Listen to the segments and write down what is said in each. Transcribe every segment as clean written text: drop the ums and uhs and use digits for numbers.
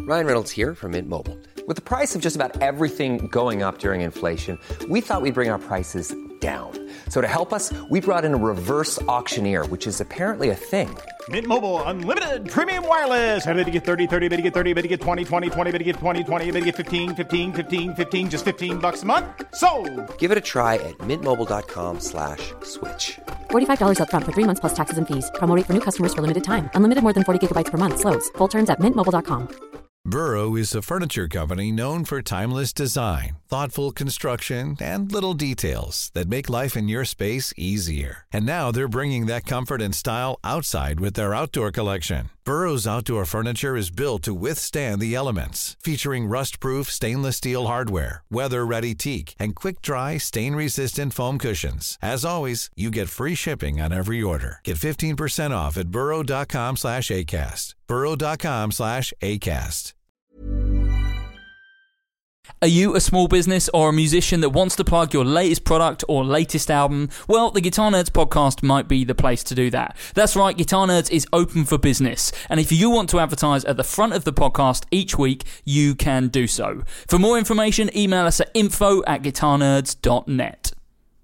Ryan Reynolds here from Mint Mobile. With the price of just about everything going up during inflation, we thought we'd bring our prices down. So to help us, we brought in a reverse auctioneer, which is apparently a thing. Mint Mobile Unlimited Premium Wireless. How to get 30, 30, bit to get 30, bit to get 20, 20, 20, bit to get 20, 20, bit to get 15, 15, 15, 15, just $15 a month? Sold! Give it a try at mintmobile.com/switch. $45 up front for 3 months plus taxes and fees. Promo rate for new customers for limited time. Unlimited more than 40 gigabytes per month. Slows full terms at mintmobile.com. Burrow is a furniture company known for timeless design, thoughtful construction, and little details that make life in your space easier. And now they're bringing that comfort and style outside with their outdoor collection. Burrow's outdoor furniture is built to withstand the elements, featuring rust-proof stainless steel hardware, weather-ready teak, and quick-dry, stain-resistant foam cushions. As always, you get free shipping on every order. Get 15% off at burrow.com/ACAST. burrow.com/ACAST. Are you a small business or a musician that wants to plug your latest product or latest album? Well, the Guitar Nerds podcast might be the place to do that. That's right, Guitar Nerds is open for business. And if you want to advertise at the front of the podcast each week, you can do so. For more information, email us at info@guitarnerds.net.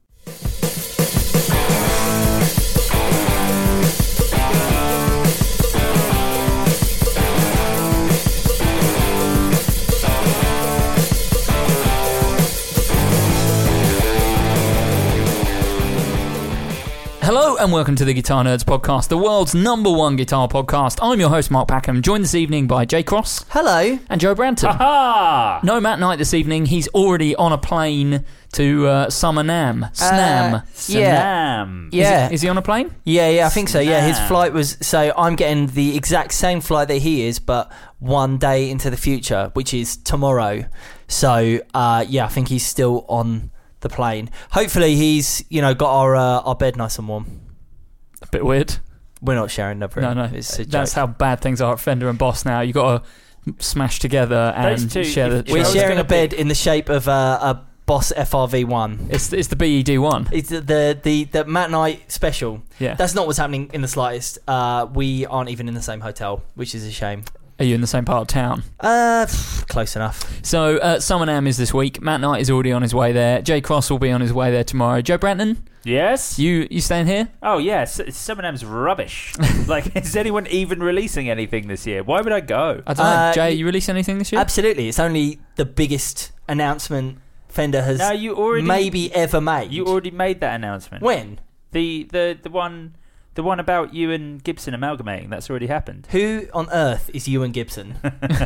Hello and welcome to the Guitar Nerds podcast, the world's #1 guitar podcast. I'm your host, Mark Packham, joined this evening by Jay Cross. Hello. And Joe Branton. Aha! No Matt Knight this evening. He's already on a plane to Summer Nam. Snam. Snam. Yeah. Is he on a plane? Yeah, I think so. Yeah, his flight was... So I'm getting the exact same flight that he is, but one day into the future, which is tomorrow. So, I think he's still on the plane. Hopefully he's, got our bed nice and warm. A bit weird. We're not sharing the room. No. That's how bad things are at Fender and Boss now. You've got to smash together and share the... We're sharing a bed in the shape of a Boss FRV1. It's the BED1. It's the Matt Knight special. Yeah. That's not what's happening in the slightest. We aren't even in the same hotel, which is a shame. Are you in the same part of town? Close enough. So, Summer Nam is this week. Matt Knight is already on his way there. Jay Cross will be on his way there tomorrow. Joe Branton? Yes? You staying here? Oh, yes. Summer Nam's rubbish. Is anyone even releasing anything this year? Why would I go? I don't know. Jay, you release anything this year? Absolutely. It's only the biggest announcement Fender has maybe ever made. You already made that announcement. When? The one about you and Gibson amalgamating, that's already happened. Who on earth is Ewan Gibson?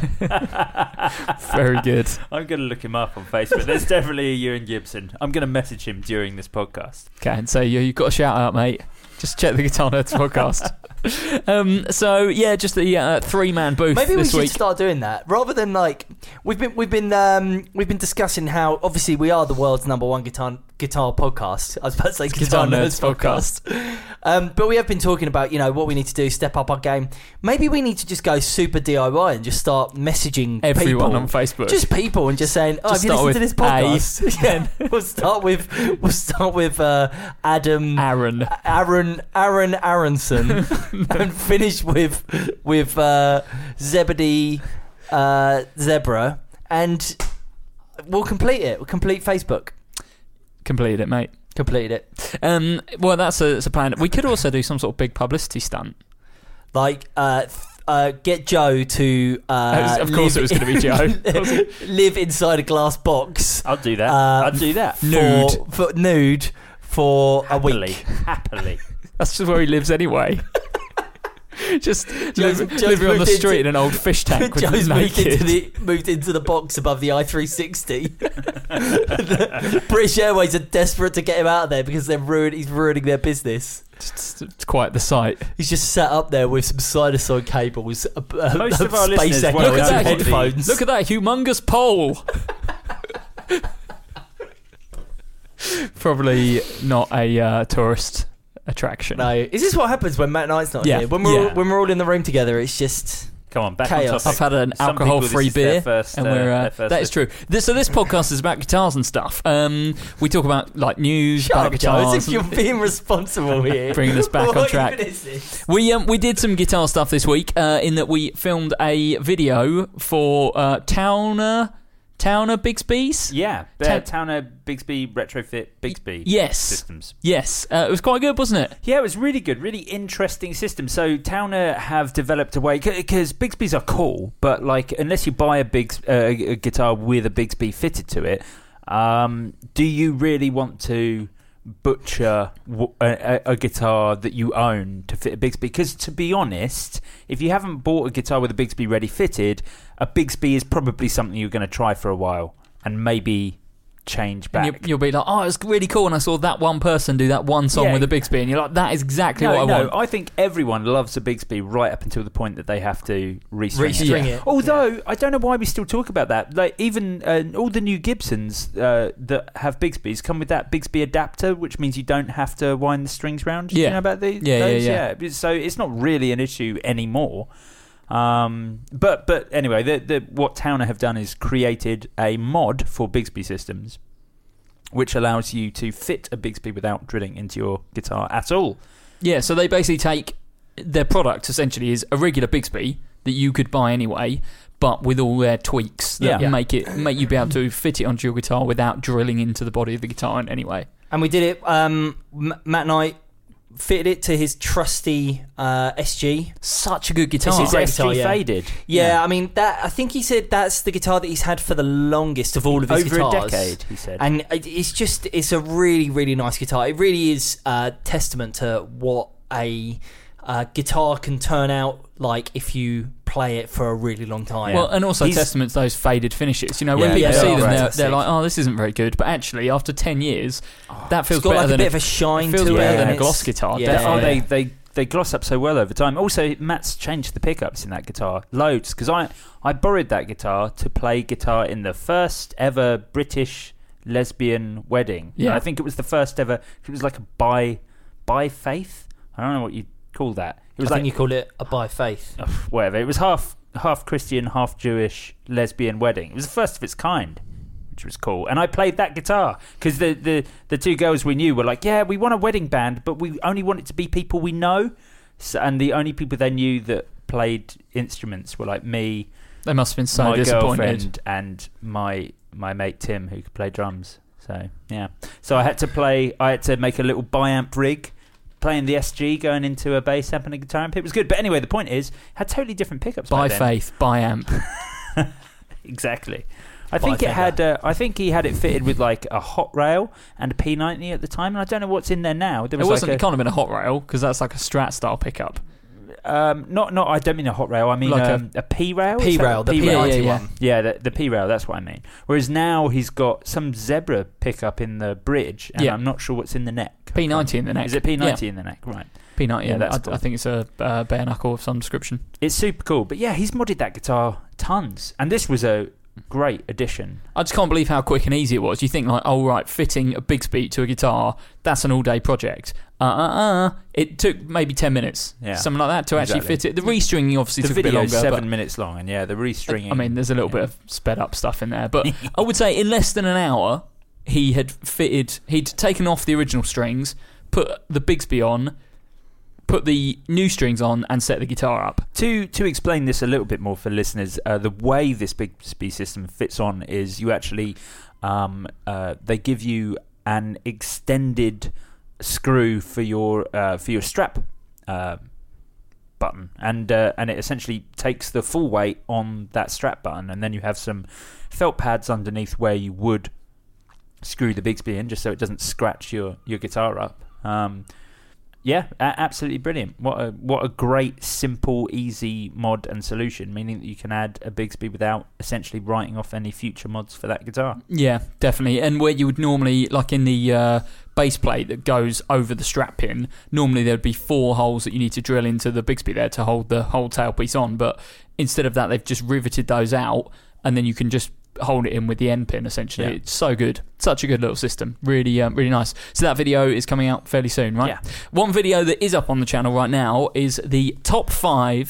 Very good. I'm going to look him up on Facebook. There's definitely a Ewan Gibson. I'm going to message him during this podcast. Okay, and so you've got a shout out, mate. Just check the Guitar Nerds podcast. Just the three-man booth. Maybe this we week. should start doing that rather than we've been discussing how obviously we are the world's #1 guitar podcast. I was about to say Guitar Nerds podcast. But we have been talking about what we need to do, step up our game. Maybe we need to just go super DIY and just start messaging everyone people, on Facebook, just people, and just saying, "Oh, have you listened to this podcast?" Yeah, we'll start with Adam Aaron Aronson, and finish with Zebedee Zebra, and we'll complete it. We'll complete Facebook. Completed it, mate. Completed it. Well, that's a plan. We could also do some sort of big publicity stunt. Get Joe to... of course it was going to be Joe. Live inside a glass box. I'll do that. I'll do that. Nude for a week. Happily. That's just where he lives anyway. Just living on the street in an old fish tank with Joe's naked. moved into the box above the I-360. The British Airways are desperate to get him out of there because he's ruining their business. It's quite the sight. He's just sat up there with some sinusoid cables, most of our space listeners look at that headphones. Look at that humongous pole. Probably not a tourist attraction. No, is this what happens when Matt Knight's not here? When we're all in the room together, it's just Come on, back Chaos. on I've topic. had an Some alcohol-free people, this is beer, their first, and we're their first that is true. So this podcast is about guitars and stuff. We talk about like news, Shut about up, Joe. guitars. As if you're being responsible here. Bringing us back on What track. even is this? We did some guitar stuff this week in that we filmed a video for Towner Bigsby's. Yeah, Towner Bigsby Retrofit Bigsby Yes. systems. Yes, it was quite good, wasn't it? Yeah, it was really good, really interesting system. So Towner have developed a way, because Bigsbys are cool, but like unless you buy a guitar with a Bigsby fitted to it, do you really want to butcher a guitar that you own to fit a Bigsby? Because to be honest, if you haven't bought a guitar with a Bigsby ready fitted, a Bigsby is probably something you're going to try for a while and maybe change back. And you'll be like, oh, it's really cool, and I saw that one person do that one song with a Bigsby, and you're like, that is exactly what I want. I think everyone loves a Bigsby right up until the point that they have to restring it. Although I don't know why we still talk about that. Like even all the new Gibsons that have Bigsbys come with that Bigsby adapter, which means you don't have to wind the strings round. Do you know about these? Yeah. So it's not really an issue anymore. But anyway, what Towner have done is created a mod for Bigsby systems, which allows you to fit a Bigsby without drilling into your guitar at all. Yeah, so they basically take their product, essentially, is a regular Bigsby that you could buy anyway, but with all their tweaks that make you be able to fit it onto your guitar without drilling into the body of the guitar in any way. And we did it. Matt and I fitted it to his trusty SG. Such a good guitar. It's Is great SG guitar, faded? Yeah, I mean that. I think he said that's the guitar that he's had for the longest of all of his Over guitars. a decade, he said. And it's a really, really nice guitar. It really is a testament to what a guitar can turn out like if you play it for a really long time. Well, and also testament to those faded finishes. You know, when people see them, they're like, "Oh, this isn't very good." But actually, after 10 years, that feels it's got better like than a bit of a shine to it. better than a gloss guitar. Yeah. They gloss up so well over time. Also, Matt's changed the pickups in that guitar loads, because I borrowed that guitar to play guitar in the first ever British lesbian wedding. Yeah, I think it was the first ever. It was like a by faith. I don't know what you call that. It was I think you call it a by faith. Whatever. It was half Christian, half Jewish lesbian wedding. It was the first of its kind, which was cool. And I played that guitar because the two girls we knew were like, yeah, we want a wedding band, but we only want it to be people we know. So, and the only people they knew that played instruments were like me. They must have been so my disappointed. girlfriend and my mate Tim, who could play drums. So yeah. So I had to make a little bi-amp rig, playing the SG, going into a bass amp and a guitar amp. It was good. But anyway, the point is, it had totally different pickups. By back then. faith, by amp. Exactly. I think it had. I think he had it fitted with like a hot rail and a P90 at the time, and I don't know what's in there now. There was it can't have been a hot rail because that's like a Strat style pickup. Not. I don't mean a hot rail. I mean like a P rail. P rail, the P90 one. Yeah, the P rail. That's what I mean. Whereas now he's got some Zebra pickup in the bridge, and I'm not sure what's in the neck. P90 in the neck. Is it P90 in the neck? Right. P90. Yeah, that's cool. I think it's a bare knuckle of some description. It's super cool. But yeah, he's modded that guitar tons, and this was a great addition. I just can't believe how quick and easy it was. You think like, oh right, fitting a Bigsby to a guitar, that's an all-day project. It took maybe 10 minutes, something like that, to actually fit it. The restringing obviously took a bit longer. The video's 7 minutes long, and the restringing. I mean, there's a little bit of sped up stuff in there, but I would say in less than an hour, he'd taken off the original strings, put the Bigsby on, put the new strings on, and set the guitar up. To explain this a little bit more for listeners, the way this Bigsby system fits on is you actually they give you an extended screw for your strap button, and it essentially takes the full weight on that strap button, and then you have some felt pads underneath where you would screw the Bigsby in, just so it doesn't scratch your guitar up. Absolutely brilliant. What a great, simple, easy mod and solution, meaning that you can add a Bigsby without essentially writing off any future mods for that guitar. Yeah, definitely. And where you would normally, like in the base plate that goes over the strap pin, normally there'd be 4 holes that you need to drill into the Bigsby there to hold the whole tailpiece on. But instead of that, they've just riveted those out, and then you can just hold it in with the end pin, essentially. It's so good. Such a good little system. Really really nice. So that video is coming out fairly soon, right? Yeah. One video that is up on the channel right now is the top 5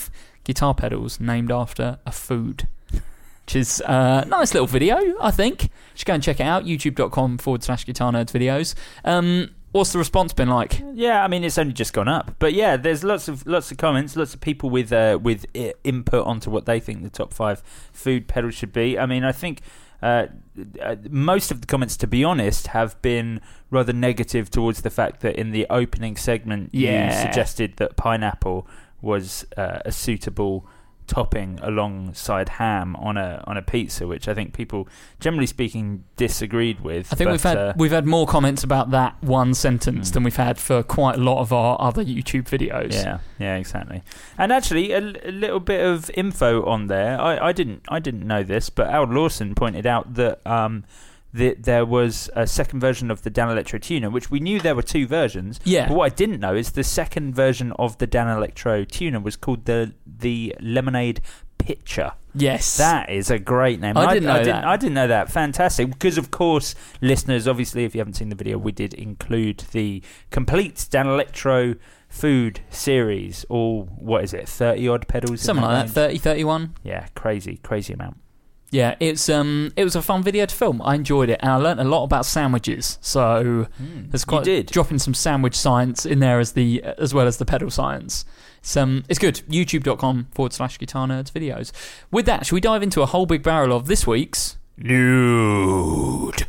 guitar pedals named after a food, which is a nice little video, I think. You should go and check it out, youtube.com/Guitar Nerds videos. What's the response been like? Yeah, I mean, it's only just gone up, but yeah, there's lots of comments, lots of people with input onto what they think the top 5 food pedals should be. I mean, I think most of the comments, to be honest, have been rather negative towards the fact that in the opening segment you suggested that pineapple was a suitable topping alongside ham on a pizza, which I think people, generally speaking, disagreed with. I think we've had more comments about that one sentence than we've had for quite a lot of our other YouTube videos. Yeah, exactly. And actually, a little bit of info on there. I didn't know this, but Al Lawson pointed out that there was a second version of the Danelectro tuner, which we knew there were 2 versions. Yeah. But what I didn't know is the second version of the Danelectro tuner was called the Lemonade Pitcher. Yes. That is a great name. I didn't know that. Fantastic. Because, of course, listeners, obviously, if you haven't seen the video, we did include the complete Danelectro food series. All, 30-odd pedals? Something like that, 30, 31. Yeah, crazy amount. Yeah, it was a fun video to film. I enjoyed it, and I learnt a lot about sandwiches. So there's dropping some sandwich science in there as well as the pedal science. It's good. YouTube.com/Guitar Nerds videos. With that, should we dive into a whole big barrel of this week's nude?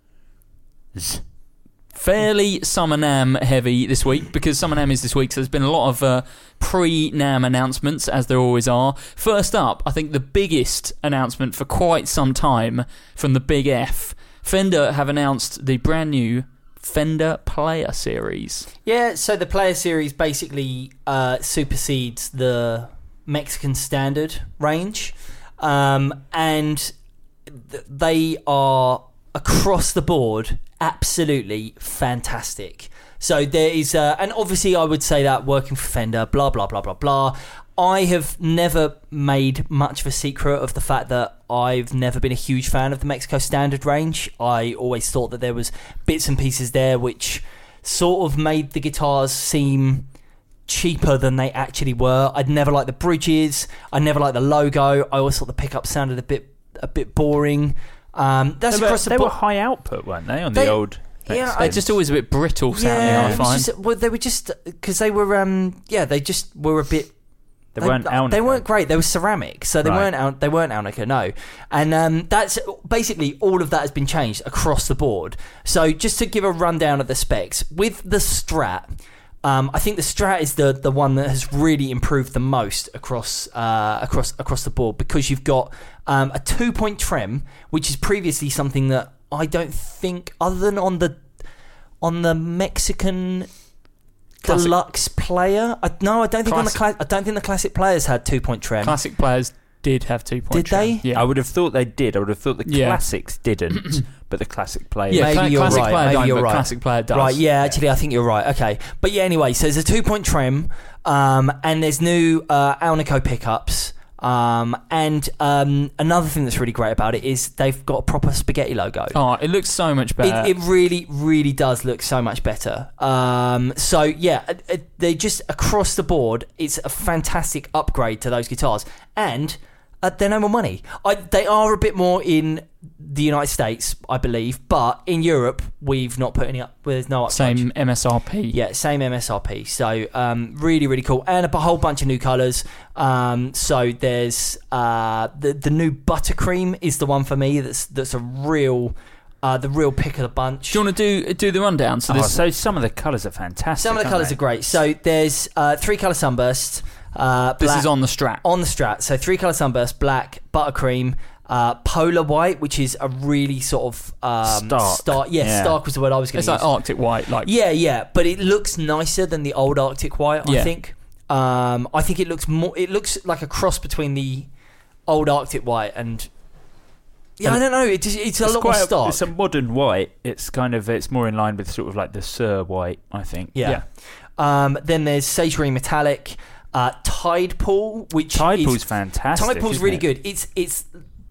Fairly Summer NAMM heavy this week, because Summer NAMM is this week, so there's been a lot of pre-NAMM announcements, as there always are. First up, I think the biggest announcement for quite some time from the Big F. Fender have announced the brand new Fender Player Series. Yeah, so the Player Series basically supersedes the Mexican Standard range, and they are across the board absolutely fantastic. So there is, and obviously I would say that working for Fender, blah, blah, blah, blah, blah. I have never made much of a secret of the fact that I've never been a huge fan of the Mexico Standard range. I always thought that there was bits and pieces there which sort of made the guitars seem cheaper than they actually were. I'd never liked the bridges. I never liked the logo. I always thought the pickup sounded a bit boring. They were high output, weren't they, on the old? Yeah, they're just always a bit brittle sounding. I find. They were just because they were. They just were a bit. They weren't Alnica. They weren't great. They were ceramic, so they weren't Alnica. No, and that's basically all of that has been changed across the board. So just to give a rundown of the specs with the Strat. I think the Strat is the one that has really improved the most across the board, because you've got a 2-point trem, which is previously something that I don't think, other than on the Mexican Classic Deluxe Player. I don't think the Classic Players had 2-point trem. Classic Players did have 2-point trem. Did they? Yeah. I would have thought they did. I would have thought the Classics didn't, but the Classic Players. Yeah, maybe you're Classic right. Player Maybe don't, you're but right. Classic Player does. Right, yeah, actually, I think you're right. Okay. But yeah, anyway, so there's a 2-point trem, and there's new Alnico pickups. And another thing that's really great about it is they've got a proper spaghetti logo. Oh, it looks so much better. It really, really does look so much better. So yeah, they just across the board, it's a fantastic upgrade to those guitars, and they're no more money. They are a bit more in the United States, I believe, but in Europe we've not put any up. There's no upcharge. Same MSRP. Yeah, same MSRP. So really, really cool, and a whole bunch of new colours. So there's the new Buttercream is the one for me. That's a real. The real pick of the bunch. Do you want to do the rundown? So some of the colours are fantastic. Some of the colours are great. So there's 3-colour sunburst. Black, this is on the Strat. On the Strat. So 3-colour sunburst, black, buttercream, polar white, which is a really sort of stark. Yeah, stark was the word I was going to use. It's like Arctic white, Yeah, but it looks nicer than the old Arctic white. I think. I think it looks more. It looks like a cross between the old Arctic white and. Yeah, I don't know. It's a lot more stark. It's a modern white. It's more in line with sort of like the Sur white, I think. Yeah. Then there's Sage Green Metallic, Tide Pool, which Tide Pool's fantastic. Tide Pool's really good. It's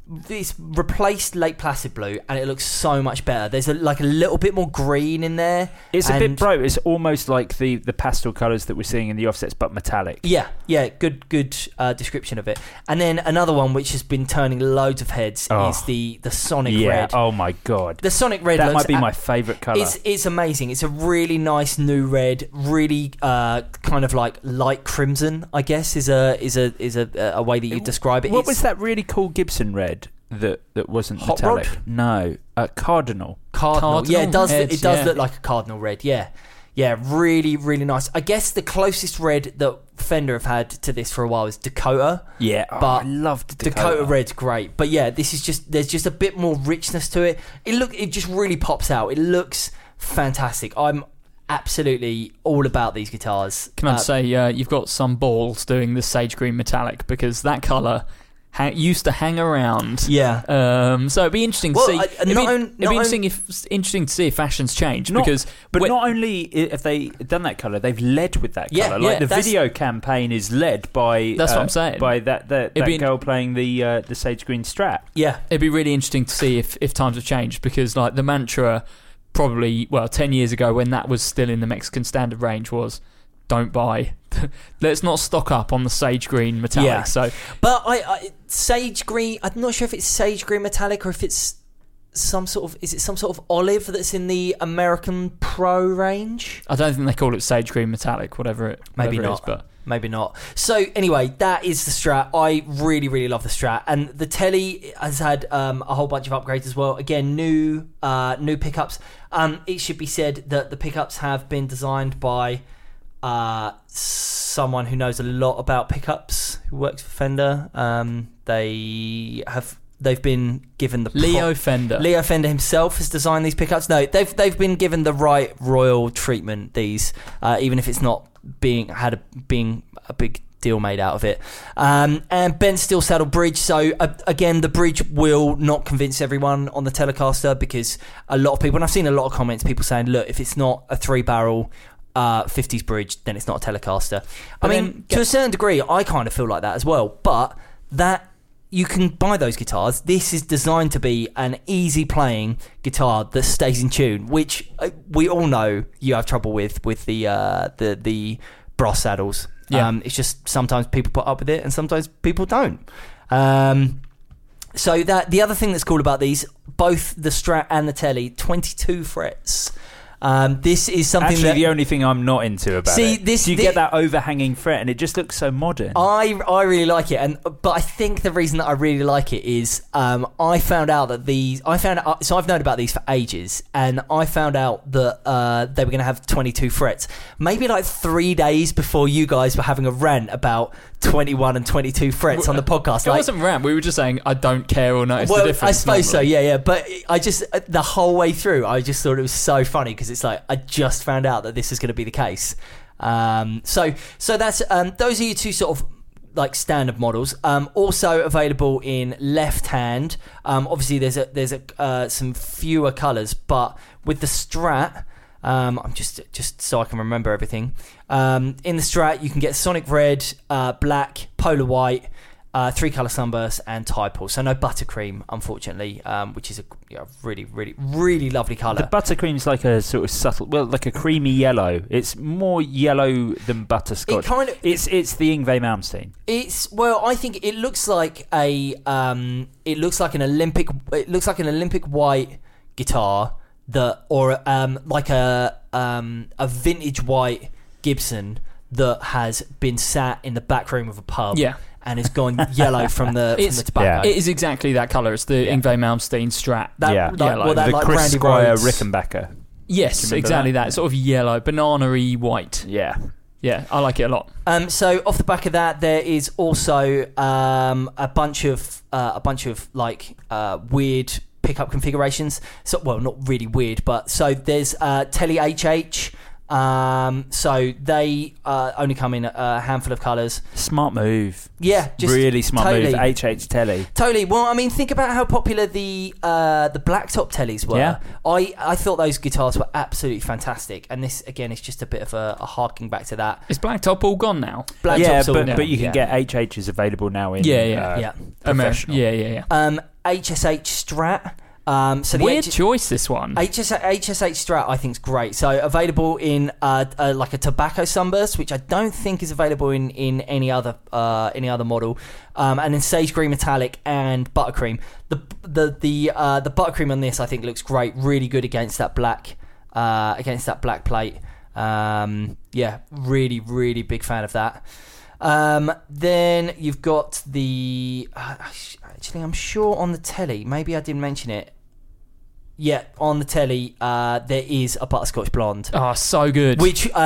it's replaced Lake Placid blue, and it looks so much better. There's a little bit more green in there. It's a bit bright. It's almost like the pastel colours that we're seeing in the offsets, but metallic. Yeah, good description of it. And then another one which has been turning loads of heads is the Sonic Red. Oh my god, the Sonic Red. That might be my favourite colour. It's amazing. It's a really nice new red. Really kind of like light crimson, I guess, is a way that you describe it. What was that really cool Gibson red that wasn't Hot metallic? Rod? No, Cardinal. Yeah, it does. Heads, it does look like a cardinal red. Yeah, really, really nice. I guess the closest red that Fender have had to this for a while is Dakota. Yeah, but I loved Dakota Red's great. But yeah, this is there's just a bit more richness to it. It just really pops out. It looks fantastic. I'm absolutely all about these guitars. Can I say you've got some balls doing the sage green metallic, because that colour used to hang around. Yeah. So it'd be interesting to see. It'd be interesting to see if fashions change. Not only have they done that colour, they've led with that colour. Yeah, the video campaign is led by. That's what I'm saying. By that girl playing the sage green Strat. Yeah. It'd be really interesting to see if times have changed, because like the mantra, probably 10 years ago when that was still in the Mexican standard range, was don't buy. Let's not stock up on the sage green metallic. Yeah. So, but I sage green. I'm not sure if it's sage green metallic or if it's some sort of olive that's in the American Pro range. I don't think they call it sage green metallic, whatever it is, but maybe not. So anyway, that is the Strat. I really, really love the Strat, and the Tele has had a whole bunch of upgrades as well. Again, new pickups. It should be said that the pickups have been designed by someone who knows a lot about pickups, who works for Fender. They've been given the Leo Fender. Leo Fender himself has designed these pickups. No, they've been given the right royal treatment. These, even if it's not being a big deal made out of it. And bent steel saddle bridge. So again, the bridge will not convince everyone on the Telecaster, because a lot of people, and I've seen a lot of comments, people saying, look, if it's not a 3-barrel 50s bridge, then it's not a Telecaster. To a certain degree, I kind of feel like that as well, but that you can buy those guitars. This is designed to be an easy playing guitar that stays in tune, which we all know you have trouble with the brass saddles. Yeah. It's just sometimes people put up with it and sometimes people don't. So that the other thing that's cool about these, both the Strat and the Tele, 22 frets. This is something actually the only thing I'm not into about it. You get that overhanging fret, and it just looks so modern. I really like it, but I think the reason that I really like it is I found out that so I've known about these for ages, and I found out that they were going to have 22 frets maybe like 3 days before you guys were having a rant about 21 and 22 frets on the podcast. It wasn't rant. We were just saying I don't care or notice the difference. I suppose so. Yeah. But I just the whole way through, I just thought it was so funny, because it's like I just found out that this is going to be the case. So that's those are your two sort of like standard models. Also available in left hand. Obviously there's some fewer colours, but with the Strat. I'm just so I can remember everything. In the Strat, you can get Sonic Red, Black, Polar White, 3-color Sunburst, and Typal. So no Buttercream, unfortunately, which is a really, really, really lovely colour. The Buttercream's like a sort of subtle, like a creamy yellow. It's more yellow than butterscotch. It's the Yngwie Malmsteen. I think it looks like an Olympic white guitar. Like a vintage white Gibson that has been sat in the back room of a pub, and it's gone yellow from the tobacco. It is exactly that colour. It's the Yngwie Malmsteen Strat. The Chris Squire Rickenbacker. Yes, exactly that. Sort of yellow, banana-y white. Yeah, I like it a lot. So off the back of that, there is also a bunch of like weird pickup configurations. So, well, not really weird, but so there's Tele HH, So they only come in a handful of colours. Smart move. Yeah, just really smart totally. move. HH Telly. Totally. Well, I mean, think about how popular the blacktop tellies were. Yeah. I thought those guitars were absolutely fantastic, and this again is just a bit of a harking back to that. Is blacktop all gone now? Yeah, Blacktop's all but you can get HHs available now in professional. Yeah. HSH Strat. So the Weird choice, this one. HSH Strat I think is great. So available in like a tobacco sunburst, which I don't think is available in any other model, and then sage green metallic and buttercream. The buttercream on this I think looks great, really good against that black plate. Really really big fan of that. Then you've got the actually I'm sure on the telly, maybe I didn't mention it. Yeah, on the telly, there is a butterscotch blonde. Oh, so good. Which This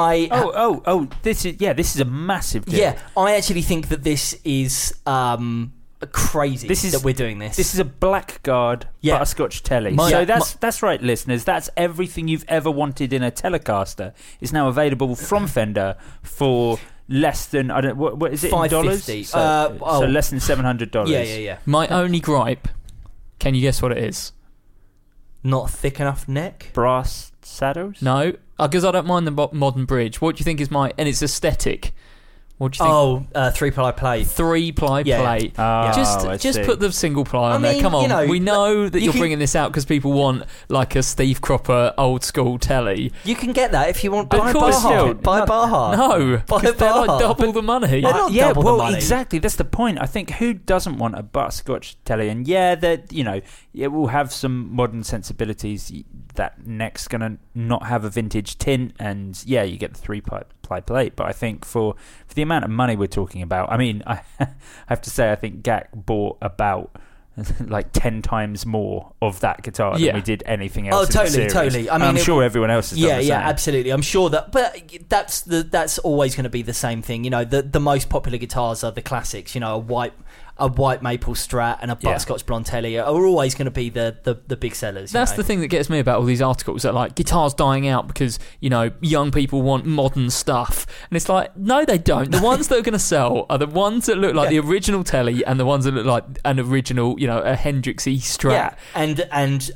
is a massive deal. Yeah, I actually think that this is crazy. That we're doing this. This is a Blackguard butterscotch telly. So that's right, listeners. That's everything you've ever wanted in a Telecaster. Is now available from Fender for less than what is it in dollars? $550. So less than $700. Yeah. My only gripe. Can you guess what it is? Not thick enough neck. Brass saddles? No, because I don't mind the modern bridge. What do you think is and it's aesthetic. What do you think? 3-ply plate. 3-ply plate. Just put the single ply on there. Come on, we know that you're bringing this out because people want like a Steve Cropper old school telly. You can get that if you want. Buy Baja. Buy Baja. No, because they're like double the money. They're not double the money. Exactly. That's the point. I think who doesn't want a butterscotch telly? And it will have some modern sensibilities. That neck's gonna not have a vintage tint, and you get the 3-ply plate. But I think for the amount of money we're talking about, I mean, I have to say I think GAC bought about like 10 times more of that guitar than we did anything else. Oh, totally. I mean, I'm sure everyone else has done the same. Yeah, absolutely. I'm sure that, but that's always going to be the same thing. The most popular guitars are the classics. A white maple Strat and a butterscotch blonde telly are always going to be the big sellers. That's the thing that gets me about all these articles that like guitars dying out because young people want modern stuff, and it's like no, they don't. The ones that are going to sell are the ones that look like the original telly and the ones that look like an original, a Hendrixy Strat. Yeah, and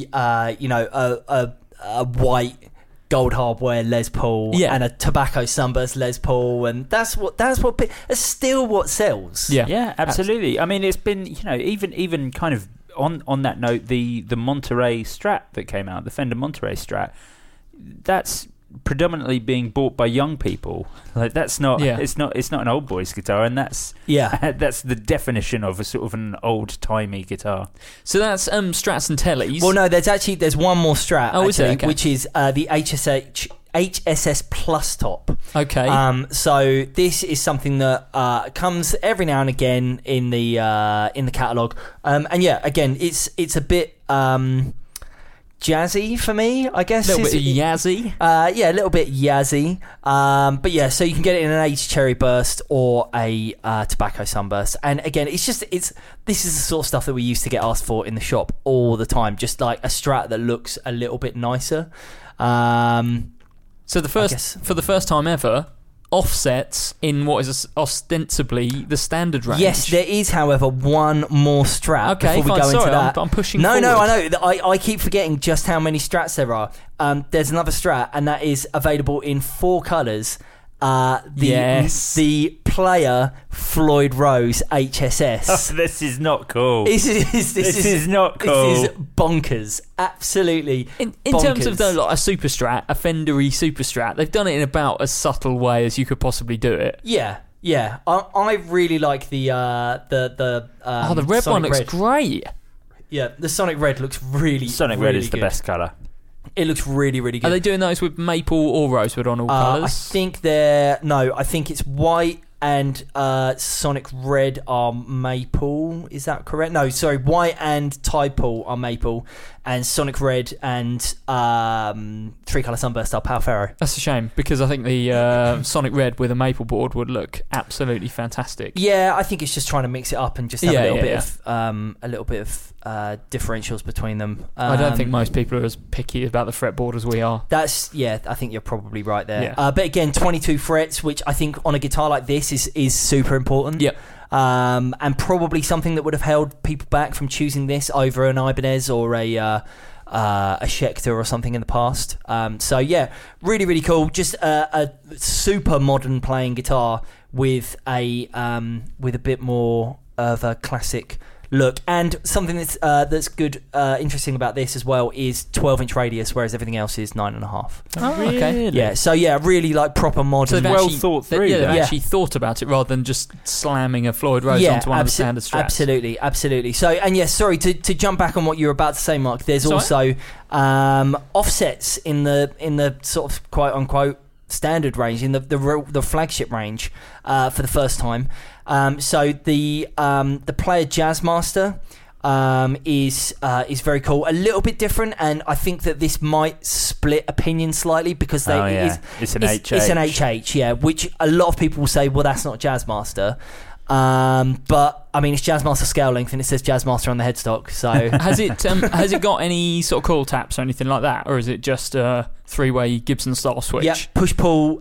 a white gold hardware Les Paul and a tobacco sunburst Les Paul, and that's still what sells. Yeah, absolutely. I mean, it's been even kind of on that note, the Monterey Strat that came out, the Fender Monterey Strat, that's predominantly being bought by young people. Like that's not it's not an old boy's guitar, and that's that's the definition of a sort of an old timey guitar. So that's Strats and tellies. Well, no, there's one more Strat. Oh, is there? Okay. Which is the HSS Plus Top. Okay. So this is something that comes every now and again in the catalogue. And again, it's a bit jazzy for me, I guess. A little bit yazzy. A little bit yazzy. But so you can get it in an aged cherry burst or a tobacco sunburst. And again, this is the sort of stuff that we used to get asked for in the shop all the time. Just like a Strat that looks a little bit nicer. So for the first time ever, offsets in what is ostensibly the standard range. Yes, there is, however, one more Strat before we go into that. I'm pushing forward. No, I know. I keep forgetting just how many Strats there are. There's another Strat, and that is available in 4 colours. The Player Floyd Rose HSS. Oh, this is not cool. This is not cool. This is bonkers. Absolutely. In terms of a Super Strat, a Fender-y Super Strat, they've done it in about as subtle way as you could possibly do it. Yeah. I really like the the red Sonic one looks Red. Great. Yeah, the Sonic Red looks really. Sonic really Red is the good. best colour. It looks really, really good. Are they doing those with maple or rosewood on all colours? I think it's white and Sonic Red are maple. Is that correct? No, sorry. White and Typal are maple, and Sonic Red and Three Color Sunburst are Pal Ferro. That's a shame, because I think the Sonic Red with a maple board would look absolutely fantastic. Yeah, I think it's just trying to mix it up and just have a little bit of differentials between them. I don't think most people are as picky about the fretboard as we are. I think you're probably right there. But again, 22 frets, which I think on a guitar like this is super important. Yep. And probably something that would have held people back from choosing this over an Ibanez or a Schecter or something in the past. So yeah, really, really cool. Just a super modern playing guitar with a bit more of a classic look. And something that's good, interesting about this as well is 12-inch radius, whereas everything else is 9.5. Oh, okay. Yeah, so yeah, really like proper modern. So well thought through. They've actually thought about it rather than just slamming a Floyd Rose onto one of the standard straps. Absolutely. So, and yes, sorry to jump back on what you were about to say, Mark. There's also offsets in the sort of quote unquote standard range, in the flagship range, for the first time. So the Player Jazzmaster is very cool, a little bit different, and I think that this might split opinion slightly because it's an HH. It's an HH, yeah, which a lot of people will say, well, that's not Jazzmaster. But I mean, it's Jazzmaster scale length, and it says Jazzmaster on the headstock. So has it got any sort of coil taps or anything like that, or is it just a 3-way Gibson style switch? Yeah, push pull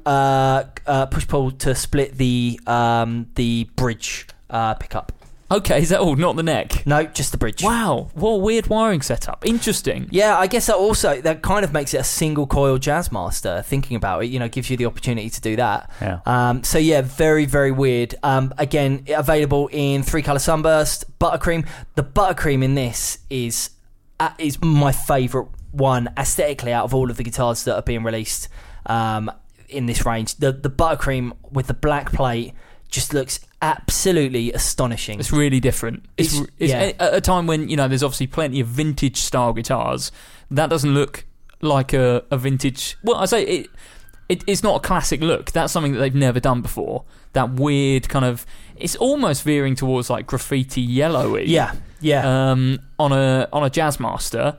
to split the bridge pickup. Okay, is that all? Not the neck? No, just the bridge. Wow, what a weird wiring setup. Interesting. Yeah, I guess that kind of makes it a single coil Jazzmaster. Thinking about it, gives you the opportunity to do that. Yeah. So yeah, very, very weird. Again, available in 3 Color Sunburst, Buttercream. The Buttercream in this is my favourite one aesthetically out of all of the guitars that are being released in this range. The Buttercream with the black plate just looks absolutely astonishing. It's really different. It's at a time when there's obviously plenty of vintage style guitars. That doesn't look like a vintage. Well, I say it's not a classic look. That's something that they've never done before. That weird kind of. It's almost veering towards like graffiti yellowy. Yeah. On a Jazzmaster.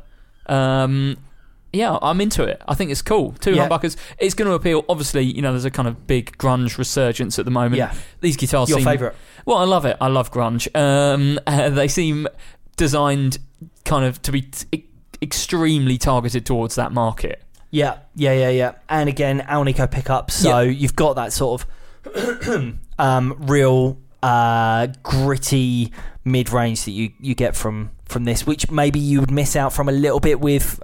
Yeah, I'm into it. I think it's cool. Two humbuckers. It's going to appeal. Obviously, there's a kind of big grunge resurgence at the moment. Yeah. These guitars Your favourite? Well, I love it. I love grunge. They seem designed kind of to be extremely targeted towards that market. Yeah. And again, Alnico pickups. So you've got that sort of real gritty mid-range that you get from this, which maybe you would miss out from a little bit with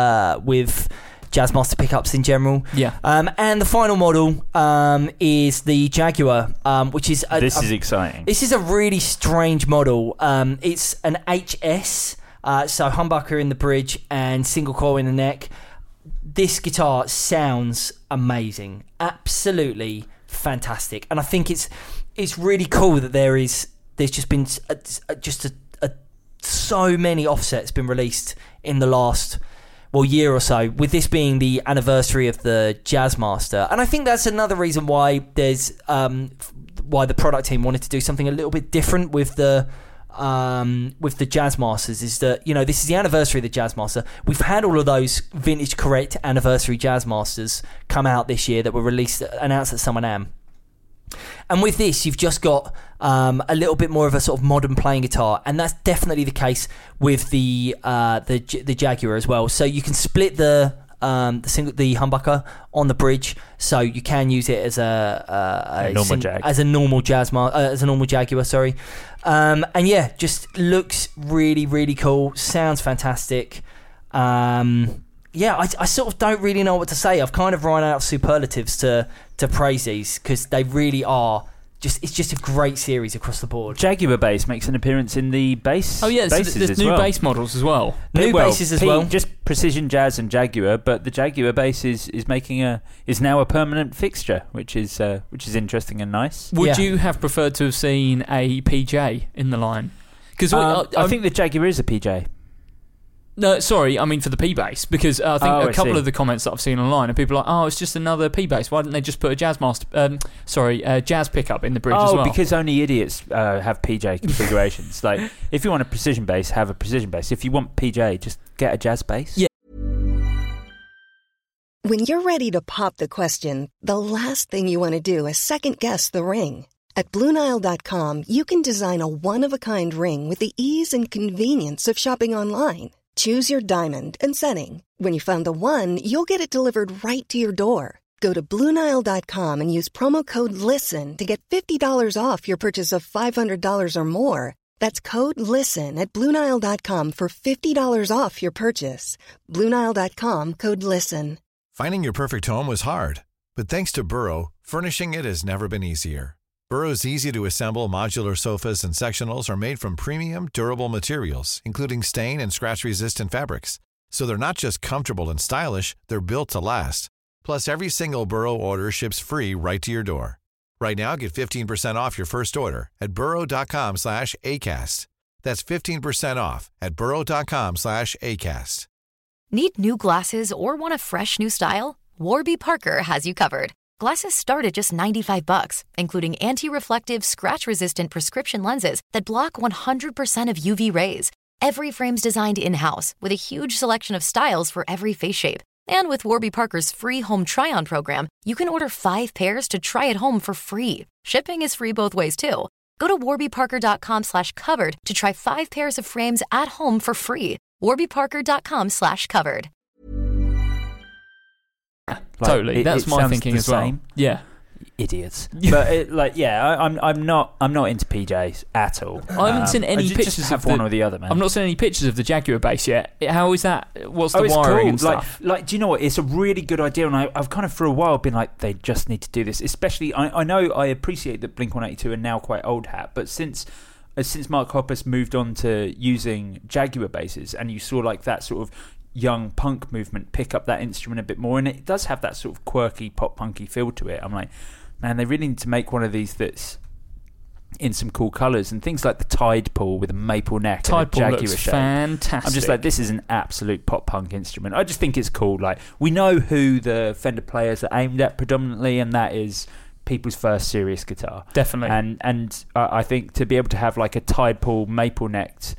Jazzmaster pickups in general. Yeah. And the final model is the Jaguar, which is this is exciting. This is a really strange model. It's an HS, so humbucker in the bridge and single coil in the neck. This guitar sounds amazing, absolutely fantastic, and I think it's really cool that there's just been so many offsets been released in the last year or so, with this being the anniversary of the Jazzmaster. And I think that's another reason why there's why the product team wanted to do something a little bit different with the Jazzmasters, is that this is the anniversary of the Jazzmaster. We've had all of those vintage correct anniversary Jazzmasters come out this year that were announced at Summer NAMM. And with this, you've just got a little bit more of a sort of modern playing guitar, and that's definitely the case with the Jaguar as well. So you can split the humbucker on the bridge, so you can use it as a normal Jaguar. Sorry, and yeah, just looks really, really cool. Sounds fantastic. Yeah, I sort of don't really know what to say. I've kind of run out of superlatives to praise these, because they really are it's just a great series across the board. Jaguar bass makes an appearance in the bass. Oh yeah, so there's new bass models as well. New basses as well. Just Precision Jazz and Jaguar, but the Jaguar bass is now a permanent fixture, which is interesting and nice. Would you have preferred to have seen a PJ in the line? Because I think the Jaguar is a PJ. No, sorry, I mean for the P-Bass, because I think a couple of the comments that I've seen online are people like, oh, it's just another P-Bass. Why didn't they just put a Jazz pickup in the bridge as well? Oh, because only idiots have PJ configurations. Like, if you want a precision bass, have a precision bass. If you want PJ, just get a Jazz bass. Yeah. When you're ready to pop the question, the last thing you want to do is second-guess the ring. At BlueNile.com, you can design a one-of-a-kind ring with the ease and convenience of shopping online. Choose your diamond and setting. When you find the one, you'll get it delivered right to your door. Go to BlueNile.com and use promo code LISTEN to get $50 off your purchase of $500 or more. That's code LISTEN at BlueNile.com for $50 off your purchase. BlueNile.com, code LISTEN. Finding your perfect home was hard, but thanks to Burrow, furnishing it has never been easier. Burrow's easy-to-assemble modular sofas and sectionals are made from premium, durable materials, including stain and scratch-resistant fabrics. So they're not just comfortable and stylish, they're built to last. Plus, every single Burrow order ships free right to your door. Right now, get 15% off your first order at burrow.com/ACAST. That's 15% off at burrow.com/ACAST. Need new glasses or want a fresh new style? Warby Parker has you covered. Glasses start at just $95, including anti-reflective, scratch-resistant prescription lenses that block 100% of UV rays. Every frame's designed in-house with a huge selection of styles for every face shape. And with Warby Parker's free home try-on program, you can order 5 pairs to try at home for free. Shipping is free both ways, too. Go to warbyparker.com/covered to try 5 pairs of frames at home for free. warbyparker.com/covered. Totally, that's my thinking as well. Same. Yeah, idiots. But I'm not into PJs at all. I haven't seen any pictures just have of one or the other, man. I've not seen any pictures of the Jaguar bass yet. How is that? What's the wiring cool. and stuff? Like, do you know what? It's a really good idea, and I've kind of for a while been like, they just need to do this. Especially, I know I appreciate that Blink-182 are now quite old hat, but since Mark Hoppus moved on to using Jaguar basses, and you saw like that sort of young punk movement pick up that instrument a bit more, and it does have that sort of quirky pop punky feel to it. I'm like, man, they really need to make one of these that's in some cool colours, and things like the Tide Pool with a maple neck and a Jaguar looks shape. fantastic. I'm just like, this is an absolute pop punk instrument. I just think it's cool. Like, we know who the Fender players are aimed at predominantly, and that is people's first serious guitar. Definitely. And I think to be able to have like a Tide Pool maple necked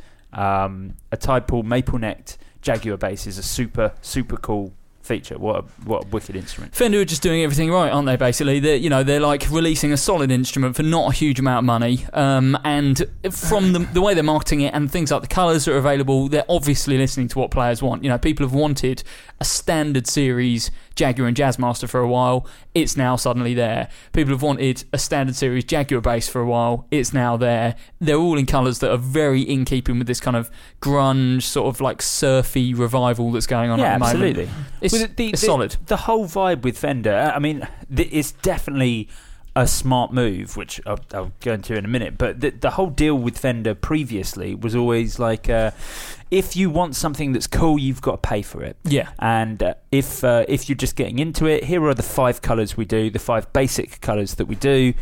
Jaguar bass is a super, super cool feature. What a wicked instrument. Fender are just doing everything right, aren't they? Basically, they're like releasing a solid instrument for not a huge amount of money, and from the way they're marketing it and things like the colours that are available, they're obviously listening to what players want. You know, people have wanted a standard series Jaguar and Jazzmaster for a while. It's now suddenly there. People have wanted a standard series Jaguar bass for a while. It's now there. They're all in colours that are very in keeping with this kind of grunge, sort of like surfy revival that's going on at the moment. Absolutely. It's solid. The whole vibe with Fender, I mean, it's definitely a smart move, which I'll go into in a minute, but the whole deal with Fender previously was always like, if you want something that's cool, you've got to pay for it. Yeah. And if you're just getting into it, here are the 5 colours we do, the 5 basic colours that we do.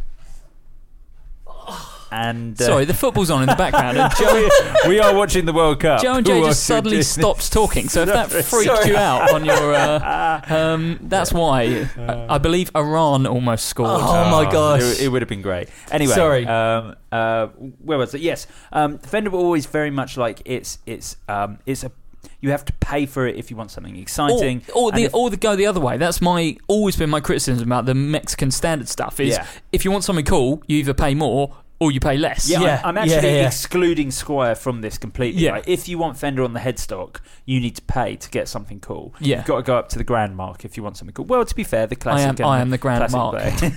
And sorry, the football's on in the background. And Joe, we are watching the World Cup. Joe and Jay just suddenly stopped talking. So if that freaked you out on your, that's why. I believe Iran almost scored. Oh my gosh, it would have been great. Anyway, sorry. Where was it? Yes, Fender were always very much like it's a. You have to pay for it if you want something exciting, or go the other way. That's always been my criticism about the Mexican standard stuff. Is if you want something cool, you either pay more or you pay less. I'm actually excluding Squier from this completely. Yeah. Right? If you want Fender on the headstock, you need to pay to get something cool. Yeah. You've got to go up to the grand mark if you want something cool. Well, to be fair, the classic. I am the grand mark.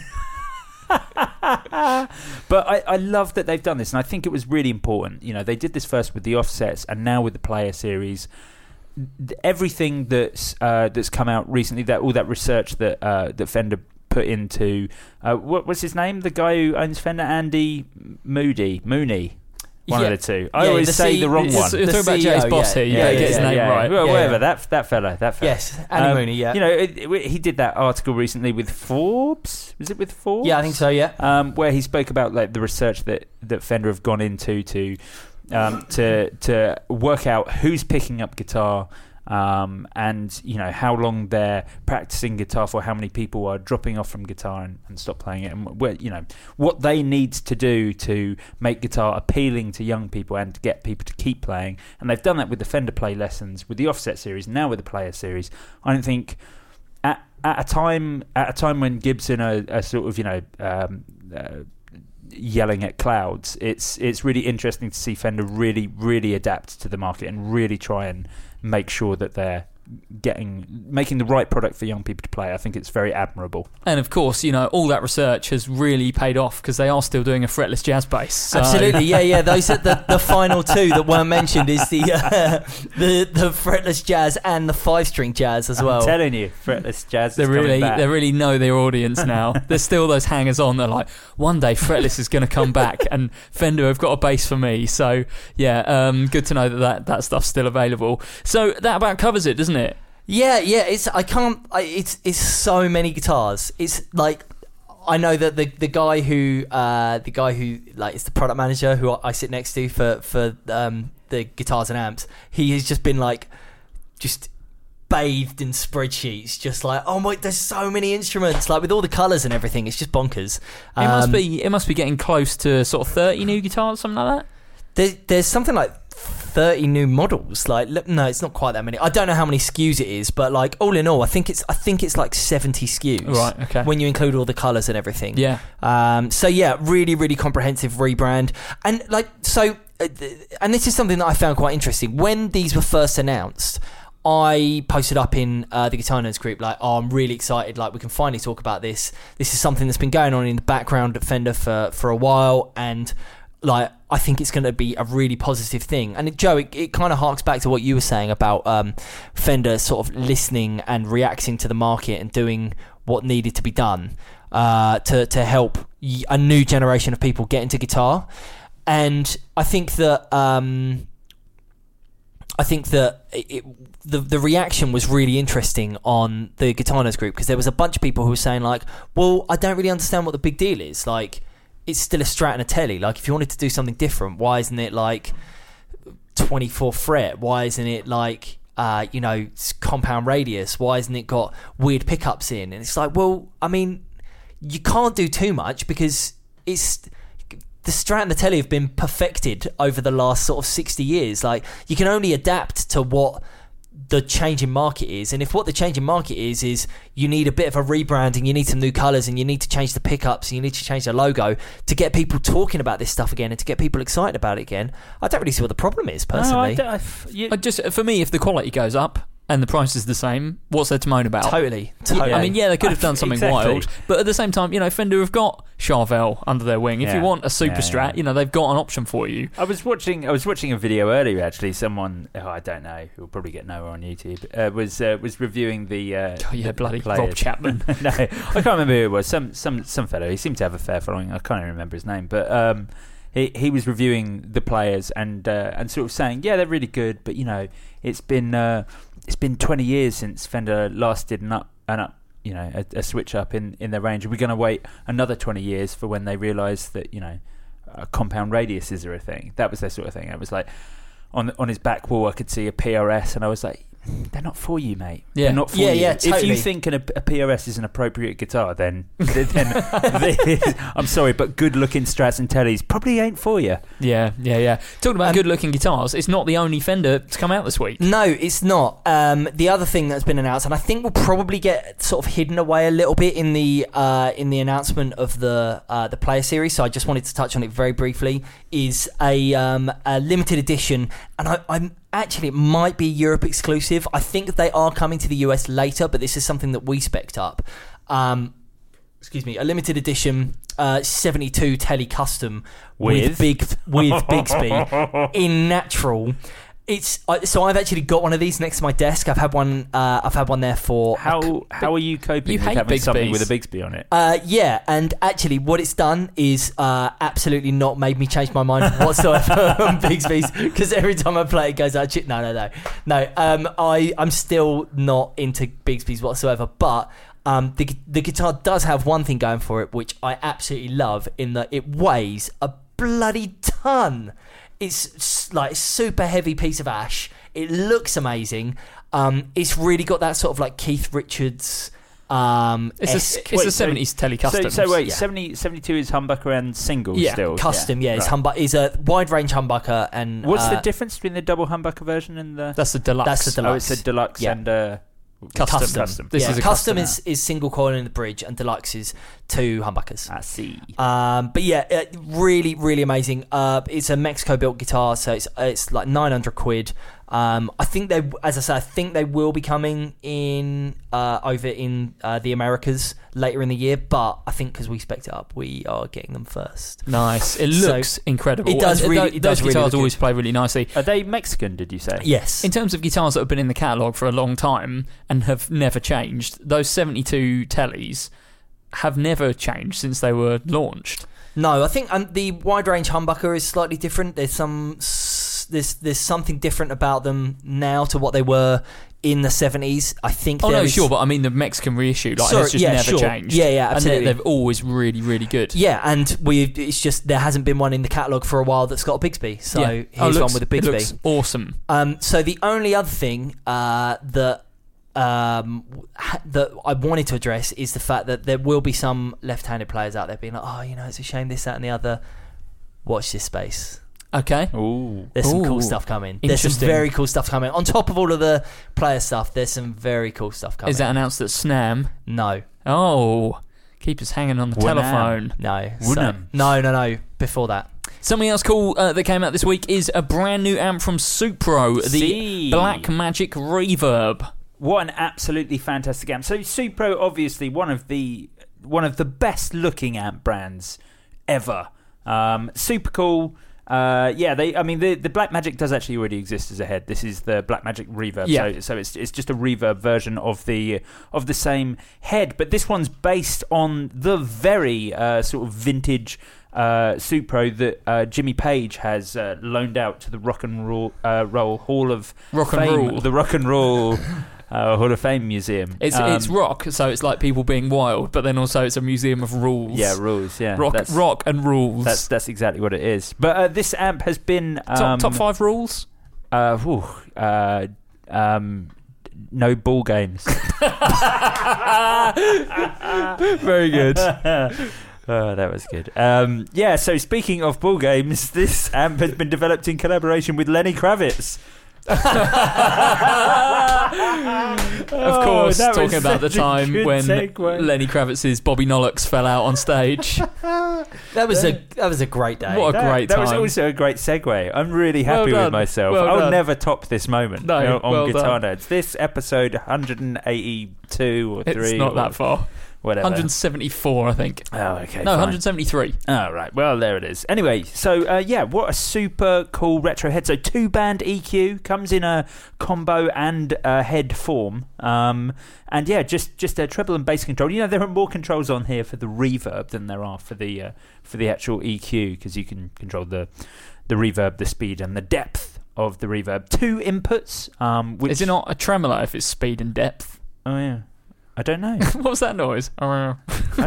But I love that they've done this, and I think it was really important. You know, they did this first with the offsets, and now with the Player series. Everything that's come out recently, that all that research that Fender put into what's his name? The guy who owns Fender, Andy Mooney. One of the two. I always say the wrong one. You're talking about Jay's boss here. You gotta get his name right. Well, whatever. That fella. Yes, Andy Mooney. Yeah. You know, he did that article recently with Forbes. Was it with Forbes? Yeah, I think so. Yeah. Where he spoke about like the research that Fender have gone into to to work out who's picking up guitar. And how long they're practicing guitar for, how many people are dropping off from guitar and stop playing it, and what they need to do to make guitar appealing to young people and to get people to keep playing. And they've done that with the Fender Play Lessons, with the Offset series, now with the Player series. I don't think at a time when Gibson are sort of yelling at clouds, it's really interesting to see Fender really adapt to the market and really try and make sure that they're making the right product for young people to play. I think it's very admirable. And of course, all that research has really paid off because they are still doing a fretless jazz bass. So. Absolutely, yeah. Those are the final two that weren't mentioned is the fretless jazz and the 5-string jazz as well. I'm telling you, fretless jazz. They really know their audience now. There's still those hangers on. They're like, one day fretless is going to come back, and Fender have got a bass for me. So yeah, good to know that stuff's still available. So that about covers it, doesn't it? Yeah. It's so many guitars. It's like, I know that the guy who like is the product manager who I sit next to for the guitars and amps. He has just been like, just bathed in spreadsheets, just like, oh my, there's so many instruments, like with all the colours and everything. It's just bonkers. It must be getting close to sort of 30 new guitars, something like that. There's something like 30 new models. Like, no, it's not quite that many. I don't know how many SKUs it is, but like all in all, I think it's like 70 SKUs. Right. Okay. When you include all the colours and everything. Yeah. So yeah, really comprehensive rebrand, and like so, and this is something that I found quite interesting. When these were first announced, I posted up in the Guitar Nerds group, like, oh, I'm really excited, like, we can finally talk about this. This is something that's been going on in the background at Fender for a while, and like, I think it's going to be a really positive thing. And Joe, it kind of harks back to what you were saying about Fender sort of listening and reacting to the market and doing what needed to be done to help a new generation of people get into guitar. And I think that the reaction was really interesting on the Guitar Nerds group, because there was a bunch of people who were saying like, well, I don't really understand what the big deal is. Like, it's still a Strat and a Tele. Like, if you wanted to do something different, why isn't it like 24 fret? Why isn't it like compound radius? Why isn't it got weird pickups in? And it's like, well, I mean, you can't do too much because it's the Strat and the Tele have been perfected over the last sort of 60 years. Like, you can only adapt to what the changing market is, and if what the changing market is you need a bit of a rebranding, you need some new colours, and you need to change the pickups, and you need to change the logo to get people talking about this stuff again and to get people excited about it again, I don't really see what the problem is, personally. Just for me, if the quality goes up and the price is the same, what's there to moan about? Totally. I mean, yeah, they could have done something exactly. wild, but at the same time, Fender have got Charvel under their wing. If you want a Super Strat, they've got an option for you. I was watching a video earlier, actually. Someone, I don't know, who'll probably get nowhere on YouTube, was reviewing the bloody players. Rob Chapman. No, I can't remember who it was. Some fellow. He seemed to have a fair following. I can't even remember his name, but he was reviewing the players and sort of saying, yeah, they're really good, but it's been 20 years since Fender last did a switch up in their range. Are we going to wait another 20 years for when they realise that compound radiuses are a thing? That was their sort of thing. I was like, on his back wall, I could see a PRS, and I was like, they're not for you, mate. Yeah. They're not for you. Yeah, totally. If you think a PRS is an appropriate guitar, then I'm sorry, but good-looking Strats and Teles probably ain't for you. Yeah. Talking about good-looking guitars, it's not the only Fender to come out this week. No, it's not. The other thing that's been announced, and I think will probably get sort of hidden away a little bit in the announcement of the Player series, so I just wanted to touch on it very briefly, is a limited edition, and I'm actually, it might be Europe exclusive. I think they are coming to the US later, but this is something that we spec'd up. A limited edition 72 Tele Custom with Bigsby in natural. So I've actually got one of these next to my desk. I've had one there for. How are you coping with having something with a Bigsby on it? Yeah, and actually, what it's done is absolutely not made me change my mind whatsoever on Bigsby's, because every time I play, it goes out. No. I'm still not into Bigsby's whatsoever, but. The guitar does have one thing going for it, which I absolutely love, in that it weighs a bloody ton. It's like a super heavy piece of ash. It looks amazing. It's really got that sort of like Keith Richards. It's a 70s telly custom. So wait, 72 is humbucker and single still? Custom, It's a wide range humbucker. And what's the difference between the double humbucker version and the... That's the deluxe. That's the deluxe. Oh, it's a deluxe and... Custom. This is a custom custom is single coil in the bridge, and deluxe is 2 humbuckers. I see. But yeah, really, really amazing. It's a Mexico built guitar, so it's like 900 quid. I think I think they will be coming in over in the Americas later in the year, but I think because we spec'd it up, we are getting them first. Nice. It looks incredible. It does really. Those guitars always play really nicely. Are they Mexican? Did you say? Yes. In terms of guitars that have been in the catalogue for a long time and have never changed, those 72 tellies have never changed since they were launched. No, I think the wide range humbucker is slightly different. There's something different about them now to what they were in the 70s. I think. Sure, but I mean the Mexican reissue, has just never changed. Yeah, absolutely. And they're always really, really good. Yeah, and it's just there hasn't been one in the catalogue for a while that's got a Bigsby. So here's one with a Bigsby. It looks awesome. So the only other thing that I wanted to address is the fact that there will be some left-handed players out there being like, it's a shame this, that, and the other. Watch this space. Okay. Ooh. There's some cool stuff coming. There's some very cool stuff coming. On top of all of the player stuff, there's some very cool stuff coming. Is that announced at SNAM? No. Oh, keep us hanging on the telephone. No. Woonham. No. Before that. Something else cool that came out this week is a brand new amp from Supro, the Black Magic Reverb. What an absolutely fantastic amp. So Supro, obviously one of the best looking amp brands ever. Super cool. The Black Magic does actually already exist as a head. This is the Black Magic Reverb. Yeah. So it's just a reverb version of the same head, but this one's based on the very sort of vintage Supro that Jimmy Page has loaned out to the Rock and Roll Hall of Fame. The Rock and Roll Hall of Fame Museum. It's rock, so it's like people being wild, but then also it's a museum of rules. Yeah, rules. Yeah, rock and rules. That's exactly what it is. But this amp has been top 5 rules. No ball games. Very good. Oh, that was good. So speaking of ball games, this amp has been developed in collaboration with Lenny Kravitz. Of course, talking about the time when Lenny Kravitz's Bobby Nollocks fell out on stage. That was a great day. What a great time. That was also a great segue. I'm really happy with myself. I'll never top this moment on Guitar Nerds. This episode 182 or 3. It's not that far. Whatever. 174, I think. Oh, okay. No, fine. 173. Oh, right. Well, there it is. Anyway, so what a super cool retro head. So 2-band EQ, comes in a combo and a head form. And just a treble and bass control. There are more controls on here for the reverb than there are for the actual EQ, because you can control the reverb, the speed, and the depth of the reverb. 2 inputs. Is it not a tremolo if it's speed and depth? Oh, yeah. I don't know. What was that noise? That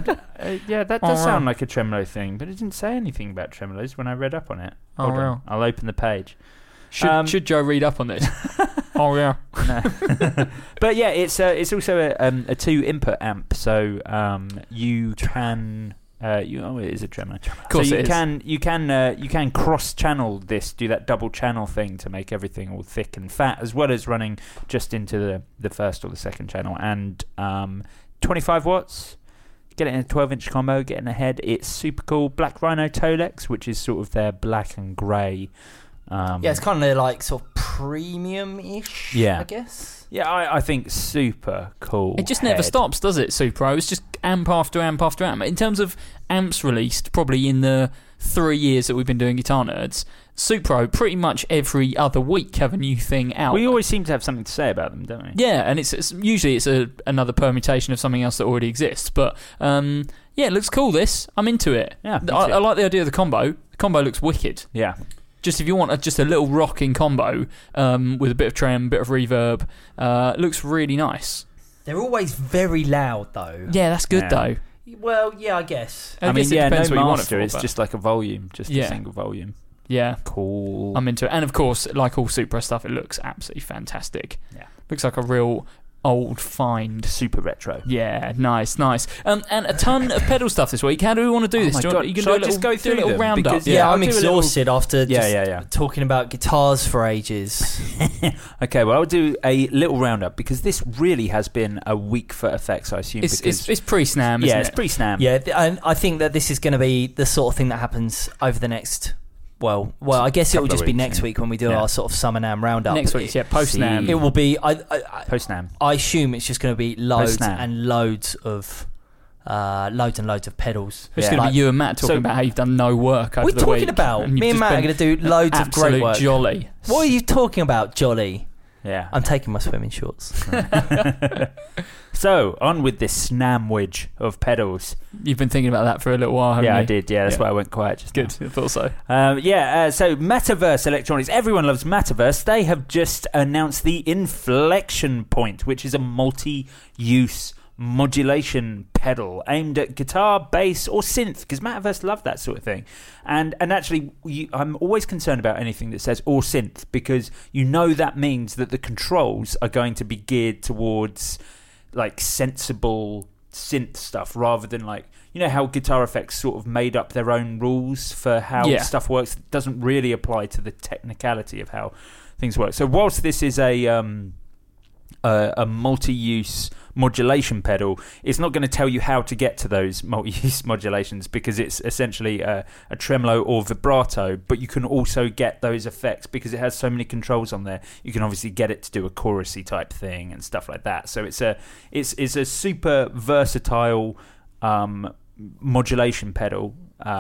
does sound like a tremolo thing, but it didn't say anything about tremolos when I read up on it. Hold on. I'll open the page. Should Joe read up on this? Oh yeah. No. But yeah, it's also a 2-input amp, so you can. It is a tremolo. Of course, so you can cross channel this, do that double channel thing to make everything all thick and fat, as well as running just into the first or the second channel. And 25 watts. Get it in a 12-inch combo. Get in a head. It's super cool. Black Rhino Tolex, which is sort of their black and grey. It's kind of like sort of premium-ish. Yeah. I guess. Yeah, I think super cool. It just never stops, does it, Supro? It's just amp after amp after amp. In terms of amps released, probably in the 3 years that we've been doing Guitar Nerds, Supro pretty much every other week have a new thing out. We always seem to have something to say about them, don't we? Yeah, and it's usually another permutation of something else that already exists. But it looks cool, this. I'm into it. Yeah, I like the idea of the combo. The combo looks wicked. Yeah. Just if you want just a little rocking combo with a bit of trem, a bit of reverb, looks really nice. They're always very loud, though. Yeah, that's good, though. Well, yeah, I guess. I mean, it depends no what you want master. it for, it's just like a volume, a single volume. Yeah. Cool. I'm into it. And of course, like all Supra stuff, it looks absolutely fantastic. Yeah. Looks like a real old find. Super retro. Yeah, nice. And a ton of pedal stuff this week. How do we want to do this? My Do you God. want, you can Shall do I just go through a little them? roundup? Because- Yeah, I'll I'm do a little- exhausted after just Yeah. talking about guitars for ages. Okay, well, I'll do a little roundup because this really has been a week for effects, I assume. It's because, pre-Snam, isn't yeah, it? it's pre-Snam. Yeah, and I think that this is going to be the sort of thing that happens over the next. Well, I guess it will Couple of just be weeks, next yeah. week when we do Yeah. our sort of Summer NAMM roundup. Next week, yeah, post-Snam. It will be. Post-Snam. I assume it's just going to be loads Post-Snam. and loads of pedals. It's Yeah. going to be you and Matt talking about how you've done no work over What are the we talking week. about? and you've Me and just Matt are been going to do loads of great absolute work. jolly. What are you talking about, Jolly? Yeah. I'm taking my swimming shorts. So, on with this snamwich of pedals. You've been thinking about that for a little while, haven't you? Yeah, I did. Yeah, that's Yeah. why I went quiet just Good, now. I thought so. So Metaverse Electronics. Everyone loves Metaverse. They have just announced the Inflection Point, which is a multi-use modulation pedal aimed at guitar, bass, or synth, because Metaverse love that sort of thing. And actually, I'm always concerned about anything that says or synth, because you know that means that the controls are going to be geared towards like sensible synth stuff rather than like, you know how Guitar Effects sort of made up their own rules for how stuff works. It doesn't really apply to the technicality of how things work. So whilst this is a multi-use modulation pedal, it's not going to tell you how to get to those multi-use modulations, because it's essentially a tremolo or vibrato, but you can also get those effects because it has so many controls on there. You can obviously get it to do a chorusy type thing and stuff like that. So it's a super versatile modulation pedal,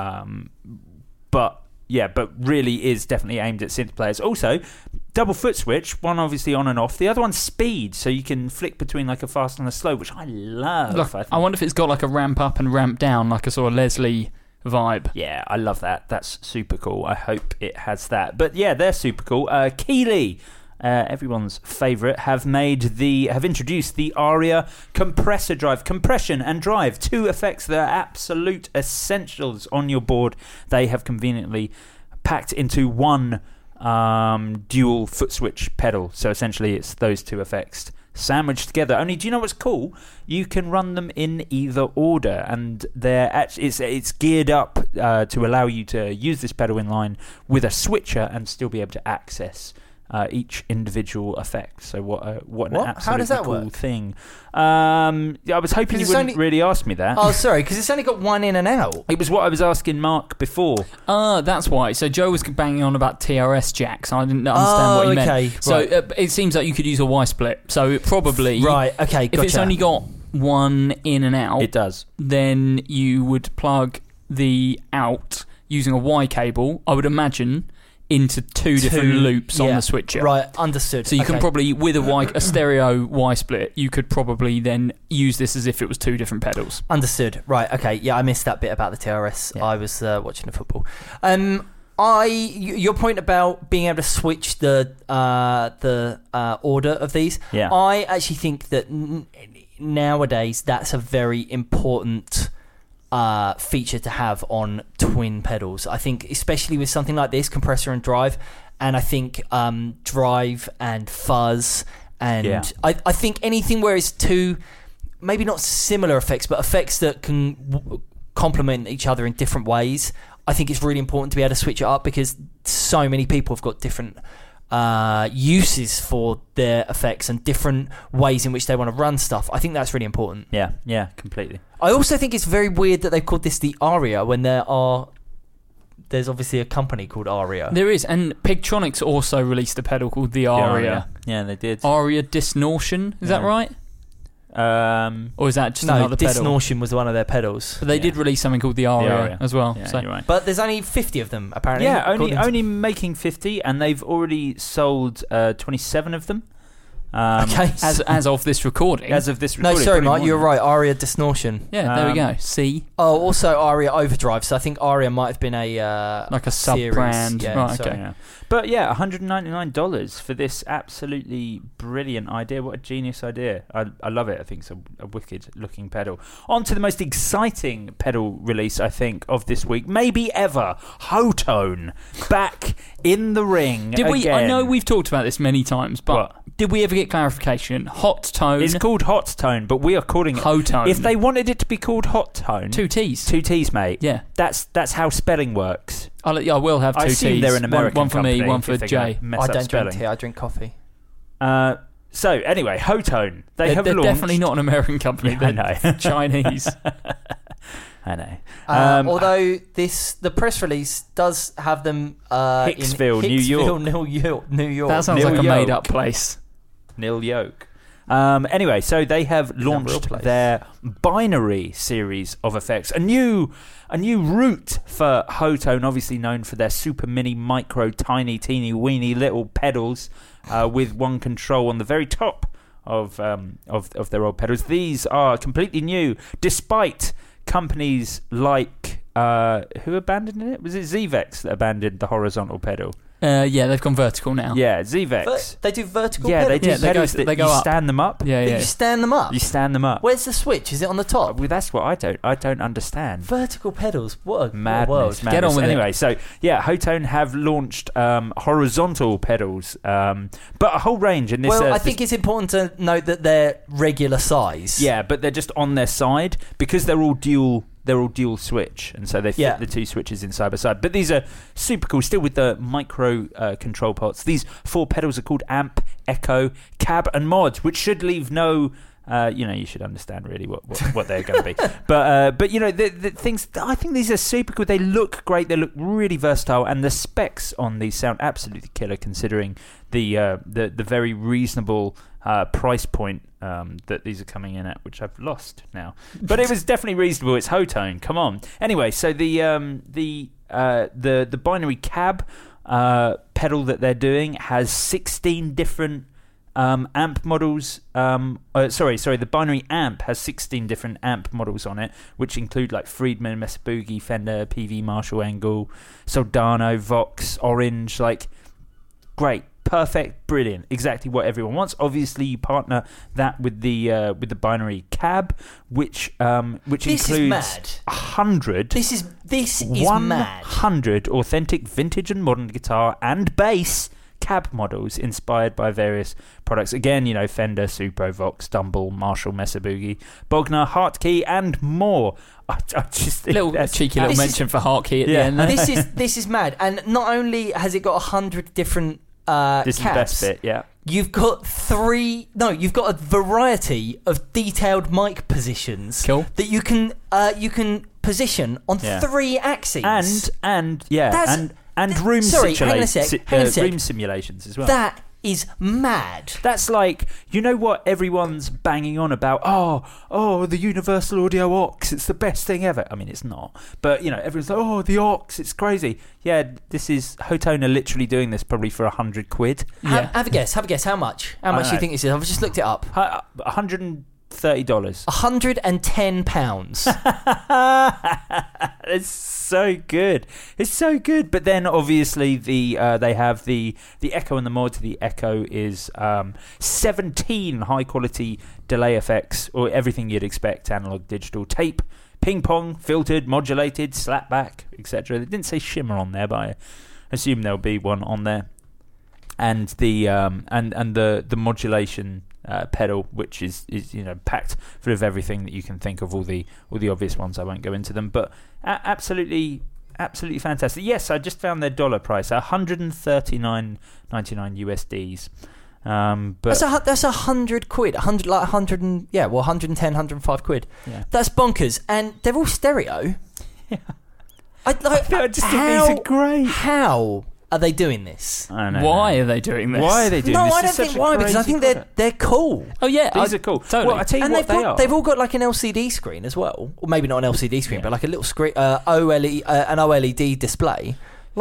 but really is definitely aimed at synth players. Also, double foot switch, one obviously on and off, the other one's speed, so you can flick between like a fast and a slow, which I love. Look, I wonder if it's got like a ramp up and ramp down, like a sort of Leslie vibe. Yeah, I love that. That's super cool. I hope it has that. But yeah, they're super cool. Keeley, everyone's favourite, have introduced the Aria compressor drive. Compression and drive, two effects that are absolute essentials on your board. They have conveniently packed into one dual foot switch pedal. So essentially it's those two effects sandwiched together. Only, do you know what's cool? You can run them in either order, and they're actually it's geared up to allow you to use this pedal in line with a switcher and still be able to access each individual effect. So what an absolutely How does that cool work? thing. I was hoping you wouldn't really ask me that. Oh, sorry, because it's only got one in and out. It was what I was asking Mark before. That's why. So Joe was banging on about TRS jacks. I didn't understand what he meant. Okay, So right. it seems like you could use a Y split. So it probably Right, okay, if it's gotcha. only got one in and out, It does. then you would plug the out using a Y cable, I would imagine, into two different loops on yeah, the switcher. Right, understood. So you can Okay. probably, with a stereo Y split, you could probably then use this as if it was two different pedals. Understood. Right, okay. Yeah, I missed that bit about the TRS. Yeah. I was watching the football. Your point about being able to switch the order of these, Yeah. I actually think that nowadays that's a very important feature to have on twin pedals. I think especially with something like this, compressor and drive, and I think drive and fuzz, and Yeah. I think anything where it's two, maybe not similar effects, but effects that can complement each other in different ways. I think it's really important to be able to switch it up, because so many people have got different uses for their effects and different ways in which they want to run stuff. I think that's really important. Yeah, completely. I also think it's very weird that they've called this the Aria when there's obviously a company called Aria. There is, and Pigtronics also released a pedal called the Aria. Yeah, they did. Aria Distortion, is that right? Or is that just another pedal? Distortion was one of their pedals. But they did release something called the Aria, as well. Yeah, So you're right. But there's only 50 of them, apparently. Yeah, according to- only making 50, and they've already sold 27 of them. Okay. As of this recording. As of this No, recording. sorry, probably Mark, more you're than right. Aria Distortion. Yeah, there we go. See? Oh, also Aria Overdrive. So I think Aria might have been a Like a series. sub-brand. Yeah, Right, sorry. okay. Yeah. But yeah, $199 for this absolutely brilliant idea. What a genius idea. I love it. I think it's a wicked looking pedal. On to the most exciting pedal release, I think, of this week, maybe ever. Hotone back in the ring Did we? I again. know we've talked about this many times, but What? did we ever get clarification? Hot Tone. It's called Hot Tone, but we are calling it Hotone. If they wanted it to be called Hot Tone, 2 T's. 2 T's, mate. Yeah. That's how spelling works. I will have 2 I T's. assume they're an American one for company me, one for if they're gonna Jay. mess I up don't spelling. drink tea. I drink coffee. So anyway, Hotone. They're They're launched. definitely not an American company. Yeah, I They're know. Chinese. I know. Although the press release does have them Hicksville, in New York. New York. That sounds Neil like a Yoke. made-up place. Neil Yoke. Anyway, so they have a real launched place. their binary series of effects, a new route for Hotone, obviously known for their super mini, micro, tiny, teeny, weeny little pedals with one control on the very top of their old pedals. These are completely new, despite companies like who abandoned it? Was it Zevex that abandoned the horizontal pedal? Yeah, they've gone vertical now. Yeah, Zevex. They do vertical Yeah, they pedals. do Yeah, they pedals go- that they go you up. stand them up. Yeah, But yeah. you stand them up. You stand them up. Where's the switch? Is it on the top? Well, that's what I don't understand. Vertical pedals. What a Madness, world. madness. Get on with it. Anyway, so yeah, Hotone have launched horizontal pedals, but a whole range in this. Well, I think it's important to note that they're regular size. yeah, but they're just on their side because they're all dual. They're all dual switch, and so they fit Yeah. the two switches in side by side. But these are super cool, still with the micro control pots. These 4 pedals are called Amp, Echo, Cab, and Mod, which should leave no. You should understand really what they're going to be. But the things. I think these are super cool. They look great. They look really versatile, and the specs on these sound absolutely killer, considering the very reasonable price point that these are coming in at, which I've lost now. But it was definitely reasonable. It's Hotone. Come on. Anyway, so the binary cab pedal that they're doing has 16 different amp models. The binary amp has 16 different amp models on it, which include like Friedman, Mesa Boogie, Fender, PV, Marshall, Engel, Soldano, Vox, Orange. Like, great. Perfect, brilliant, exactly what everyone wants. Obviously, you partner that with the binary cab, which This includes is mad. 100. This is mad. 100 authentic vintage and modern guitar and bass cab models inspired by various products. Again, Fender, Supro, Vox, Dumble, Marshall, Mesa Boogie, Bogner, Hartkey, and more. I just think Cheeky little This mention for Hartkey at the Yeah. end there. This is mad. And not only has it got 100 different this is the best bit, yeah. You've got you've got a variety of detailed mic positions Cool. that you can position on 3 axes. And room Sorry, hang on a sec. room simulations as well. That is mad. That's like, what everyone's banging on about? Oh, the Universal Audio Aux, it's the best thing ever. I mean, it's not. But, everyone's like, oh, the Aux, it's crazy. Yeah, this is Hotone are literally doing this probably for £100. Yeah. Have a guess. How much? How much do you think this is? I've just looked it up. $130. £110. It's so good. It's so good. But then obviously they have the Echo and the Mod. The Echo is 17 high quality delay effects, or everything you'd expect, analog, digital, tape, ping pong, filtered, modulated, slapback, etc. They didn't say shimmer on there, but I assume there'll be one on there. And the the modulation pedal, which is packed full of everything that you can think of, all the obvious ones. I won't go into them, but absolutely fantastic. Yes, I just found their dollar price, $139.99 USDs. But That's £100. 110, 105 quid. Yeah. That's bonkers, and they're all stereo. Yeah. I just think these are great. How are they doing this? I don't know. Why are they doing this? Why are they doing No, this? I It's don't such think a why, because I crazy think product. they're cool. Oh yeah, These are cool. Totally. Well, I tell you And what they are. they've all got like an LCD screen as well, or maybe not an LCD screen, but like a little screen, an OLED display. Like,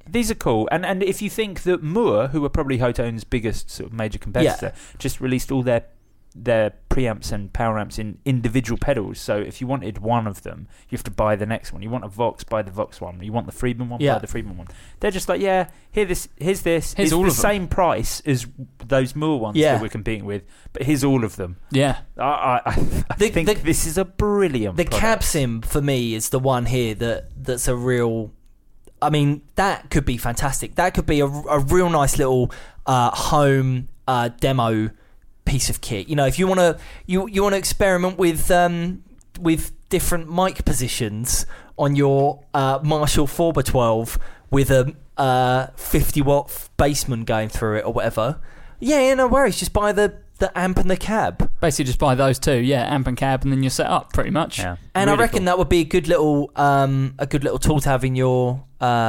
These are cool. And if you think that Moore, who are probably Hotone's biggest sort of major competitor, just released all their preamps and power amps in individual pedals. So if you wanted one of them, you have to buy the next one. You want a Vox, buy the Vox one. You want the Friedman one, buy the Friedman one. They're just like, here's this. It's all the same price as those Moore ones that we're competing with, but here's all of them. Yeah. I think this is a brilliant product. Cab Sim, for me, is the one here that's a real... I mean, that could be fantastic. That could be a real nice little home demo piece of kit. If you want to you want to experiment with different mic positions on your Marshall 4x12 with a 50-watt bassman going through it or whatever. No worries. Just buy the amp and the cab. Basically, just buy those two. Amp and cab, and then you're set up pretty much. Yeah. And really I reckon that would be a good little tool to have in your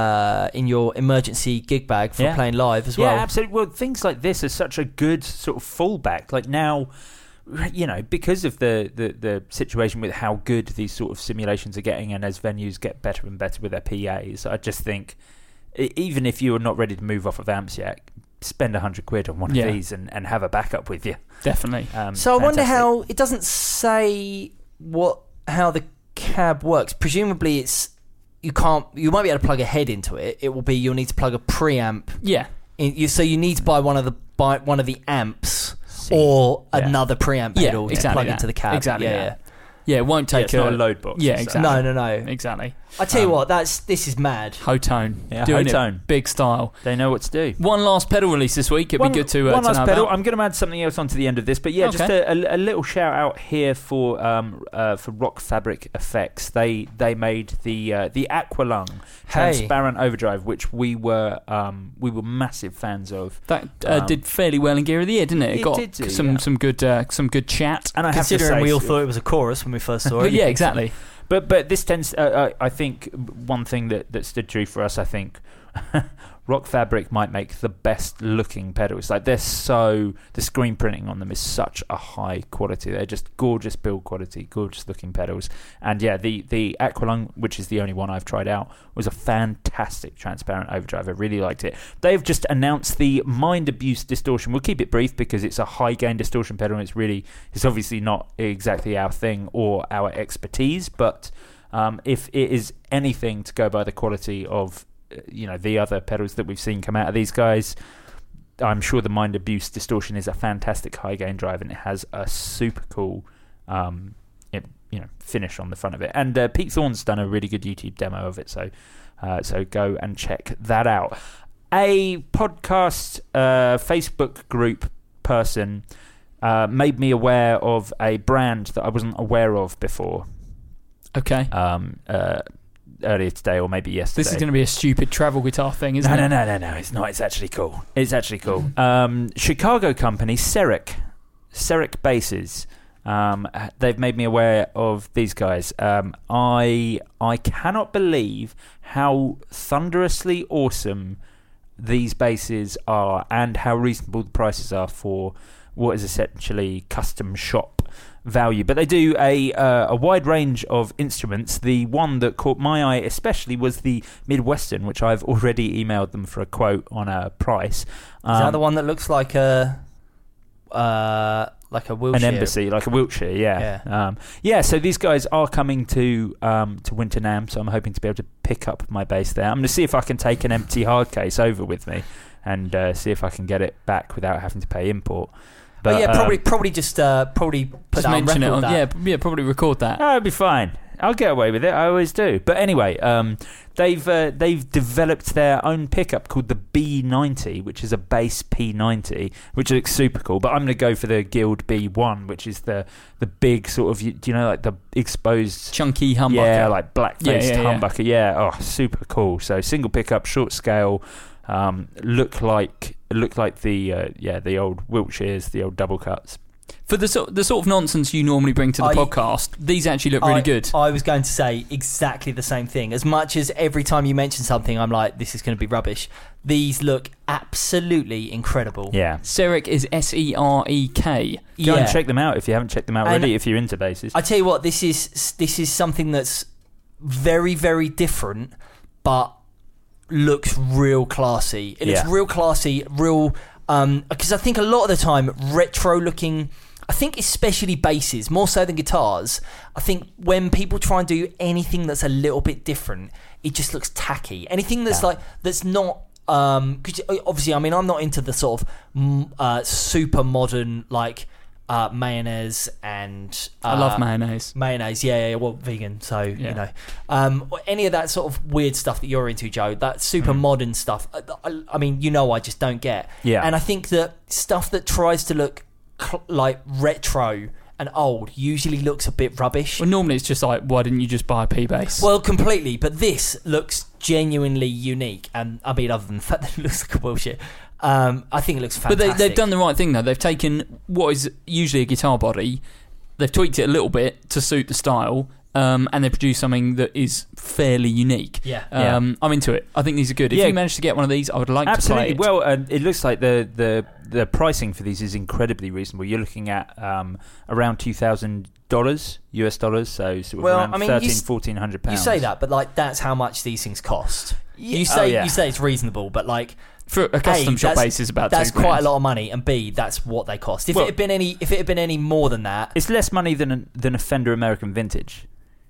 emergency gig bag for playing live as well. Yeah, absolutely. Well, things like this are such a good sort of fallback. Like now, because of the situation with how good these sort of simulations are getting, and as venues get better and better with their PAs, I just think even if you are not ready to move off of amps yet, spend £100 on one of these and have a backup with you. Definitely. So I wonder how it doesn't say how the cab works. Presumably it's you won't be able to plug a head into it. It will be you'll need to plug a preamp. Yeah. So you need to buy one of the amps or another preamp pedal to plug into the cab. Exactly. Yeah, it won't take it's not a load box. Yeah, exactly. No. Exactly. I tell you what, this is mad. Hotone. Yeah, doing Hotone. It big style. They know what to do. One last pedal release this week. It'd be good to one last know pedal. about. I'm going to add something else onto the end of this, but just a little shout out here for Rock Fabric Effects. They made the Aqualung transparent overdrive, which we were massive fans of. That did fairly well in Gear of the Year, didn't it? It got some good chat. And I considering we all thought it was a chorus when we first saw it. Yeah, exactly. But this tends. I think one thing that stood true for us. I think Rock Fabric might make the best looking pedals. Like the screen printing on them is such a high quality. They're just gorgeous build quality, gorgeous looking pedals. And the Aqualung, which is the only one I've tried out, was a fantastic transparent overdrive. I really liked it. They've just announced the Mind Abuse Distortion. We'll keep it brief because it's a high gain distortion pedal, and it's obviously not exactly our thing or our expertise. But if it is anything to go by the quality of the other pedals that we've seen come out of these guys, I'm sure the Mind Abuse Distortion is a fantastic high gain drive, and it has a super cool finish on the front of it. And Pete Thorne's done a really good YouTube demo of it, so go and check that out. A podcast Facebook group person made me aware of a brand that I wasn't aware of before. Okay. Earlier today, or maybe yesterday. This is going to be a stupid travel guitar thing, isn't it? No, it's not. It's actually cool. Chicago company Seric Basses. They've made me aware of these guys. I cannot believe how thunderously awesome these basses are, and how reasonable the prices are for what is essentially custom shop value. But they do a wide range of instruments. The one that caught my eye especially was the Midwestern, which I've already emailed them for a quote on a price. Is that the one that looks like a Wiltshire? An embassy, like a Wiltshire, yeah. So these guys are coming to Winter NAMM, so I'm hoping to be able to pick up my bass there. I'm going to see if I can take an empty hard case over with me and see if I can get it back without having to pay import. But, probably just put that on record. Probably record that. It'll be fine. I'll get away with it. I always do. But anyway, they've developed their own pickup called the B90, which is a bass P90, which looks super cool. But I'm going to go for the Guild B1, which is the big sort of, like the exposed chunky humbucker. Yeah, like black-faced humbucker. Yeah, super cool. So single pickup, short scale. Look like the old Wiltshires, the old double cuts. For the sort of nonsense you normally bring to the podcast, these actually look really good. I was going to say exactly the same thing. As much as every time you mention something, I'm like, this is going to be rubbish. These look absolutely incredible. Yeah. Seric is SEREK. Go and check them out if you haven't checked them out already, if you're into basses. I tell you what, this is something that's very, very different, but looks real classy. It looks real classy, real... because I think a lot of the time, retro-looking... I think especially basses, more so than guitars, I think when people try and do anything that's a little bit different, it just looks tacky. Anything that's that's not... Cause obviously, I mean, I'm not into the sort of super modern, like... mayonnaise and I love mayonnaise. Yeah, well, vegan, so you know, any of that sort of weird stuff that you're into, Joe, that super modern stuff, I mean, you know, I just don't get. And I think that stuff that tries to look like retro and old usually looks a bit rubbish. Well, normally it's just like, why didn't you just buy a P-Bass? Well, completely, but this looks genuinely unique, and I mean, other than the fact that it looks like bullshit, I think it looks fantastic. But they've done the right thing, though. They've taken what is usually a guitar body, they've tweaked it a little bit to suit the style, and they produced something that is fairly unique. I'm into it. I think these are good. If you manage to get one of these, I would like to play it. Well, it looks like the pricing for these is incredibly reasonable. You're looking at around $2,000 US dollars, so sort of around £1,400. You say that, but like that's how much these things cost. You say it's reasonable, but like for a custom shop base is about that's $2,000. Quite a lot of money, and B, that's what they cost. If it had been any more than that, it's less money than a Fender American Vintage.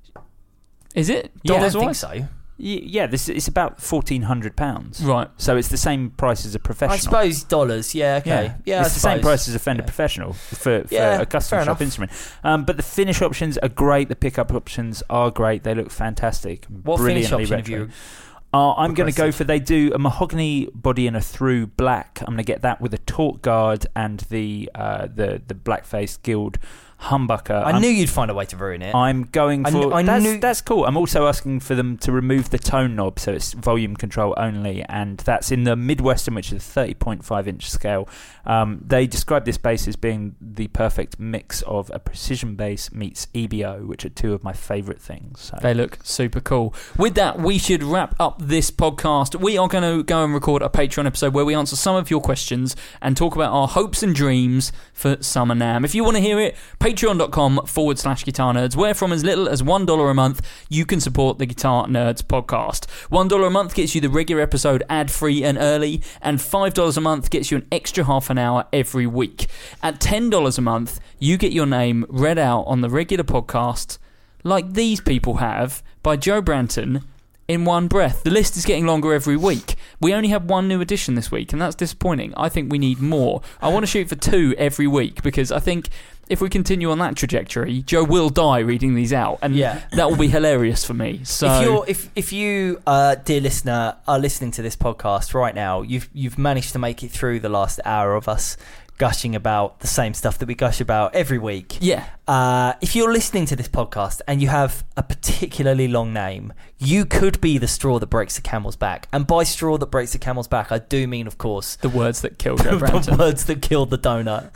Is it? I don't think so. Yeah, it's about £1,400. Right. So it's the same price as a professional. I suppose dollars. Yeah. Okay. Yeah. It's the same price as a Fender Professional for a custom shop instrument. But the finish options are great. The pickup options are great. They look fantastic. What finish option have you? I'm going to go for, they do a mahogany body and a through black. I'm going to get that with a torque guard and the black-faced Guild humbucker. I knew you'd find a way to ruin it. I'm going for... That's cool. I'm also asking for them to remove the tone knob, so it's volume control only, and that's in the Midwestern, which is a 30.5-inch scale. They describe this bass as being the perfect mix of a precision bass meets EBO, which are two of my favourite things. So. They look super cool. With that, we should wrap up this podcast. We are going to go and record a Patreon episode where we answer some of your questions and talk about our hopes and dreams for Summer NAMM. If you want to hear it, patreon.com/Guitar Nerds, where from as little as $1 a month you can support the Guitar Nerds podcast. $1 a month gets you the regular episode ad-free and early, and $5 a month gets you an extra half an hour every week. At $10 a month, you get your name read out on the regular podcast like these people have by Joe Branton in one breath. The list is getting longer every week. We only have one new edition this week, and that's disappointing. I think we need more. I want to shoot for 2 every week, because I think if we continue on that trajectory, Joe will die reading these out, and that will be hilarious for me. So, if you, dear listener, are listening to this podcast right now, you've managed to make it through the last hour of us gushing about the same stuff that we gush about every week. If you're listening to this podcast and you have a particularly long name, you could be the straw that breaks the camel's back. And by straw that breaks the camel's back, I do mean, of course, the words that killed Joe Branton. The words that killed the donut.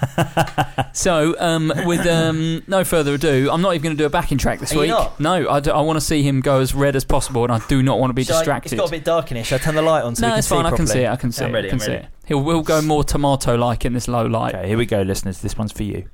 So, with no further ado, I'm not even going to do a backing track this week. Not? No, I want to see him go as red as possible, and I do not want to be distracted. It's got a bit darkinish. Shall I turn the light on so we can see properly? I can see it. I can see it. I can see it. We'll go more tomato-like in this low light. Okay, here we go, listeners. This one's for you.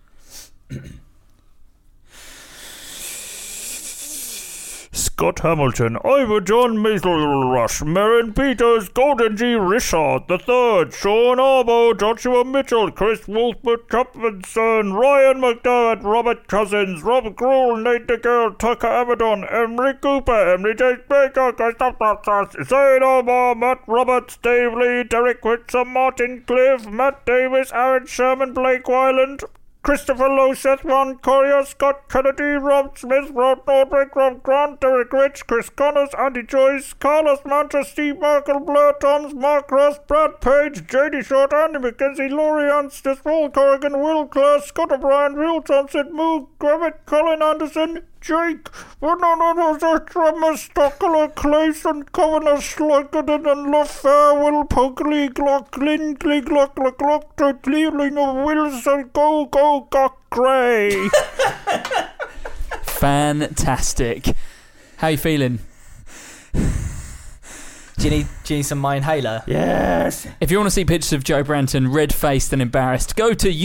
Scott Hamilton, Ivor John Rush, Merrin Peters, Gordon G. Richard III, Sean Arbo, Joshua Mitchell, Chris Wolfbert Chopinson, Ryan McDermott, Robert Cousins, Rob Gruhl, Nate DeGale, Tucker Avedon, Emery Cooper, Emily J. Baker, Christoph Zayn Omar, Matt Roberts, Dave Lee, Derek Whitson, Martin Cliff, Matt Davis, Aaron Sherman, Blake Wyland, Christopher Lowe, Seth Ron, Courier, Scott Kennedy, Rob Smith, Rod Nordbeck, Rob Grant, Derek Rich, Chris Connors, Andy Joyce, Carlos Manta, Steve Merkel, Blair Toms, Mark Ross, Brad Page, JD Short, Andy McKenzie, Laurie Anstis, Paul Corrigan, Will Clare, Scott O'Brien, Will Thompson, Moo Gravitt, Colin Anderson, Jake, Tremor, Stockler, Clayson, Covenor, Sloggeden, and LaFair, Will Pugly, Glock, Lindley, Glock, Cleveling, Wilson, Go, Gock, Gray. Fantastic. How you feeling? Do you need some my inhaler? Yes. If you want to see pictures of Joe Branton red-faced and embarrassed, go to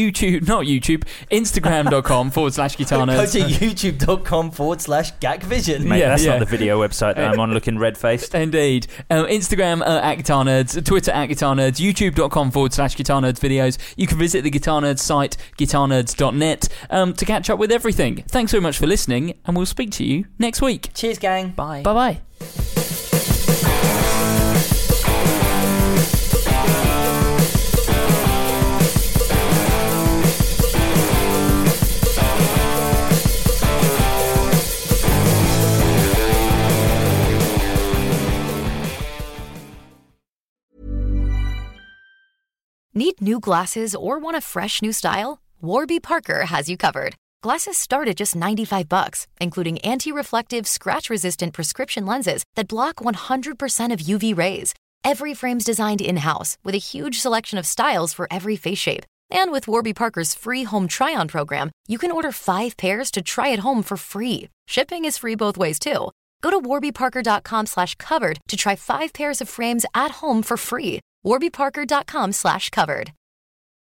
Instagram.com/guitar Go nerds. to youtube.com/gagvision. Mate, that's not the video website that I'm on looking red-faced. Indeed. Instagram at Guitar Nerds, Twitter at Guitar Nerds, youtube.com/Guitar Nerds videos. You can visit the Guitar Nerds site, guitarnerds.net, to catch up with everything. Thanks so much for listening, and we'll speak to you next week. Cheers, gang. Bye. Bye-bye. Need new glasses or want a fresh new style? Warby Parker has you covered. Glasses start at just $95, including anti-reflective, scratch-resistant prescription lenses that block 100% of UV rays. Every frame's designed in-house with a huge selection of styles for every face shape. And with Warby Parker's free home try-on program, you can order 5 pairs to try at home for free. Shipping is free both ways, too. Go to warbyparker.com/covered to try 5 pairs of frames at home for free. warbyparker.com/covered.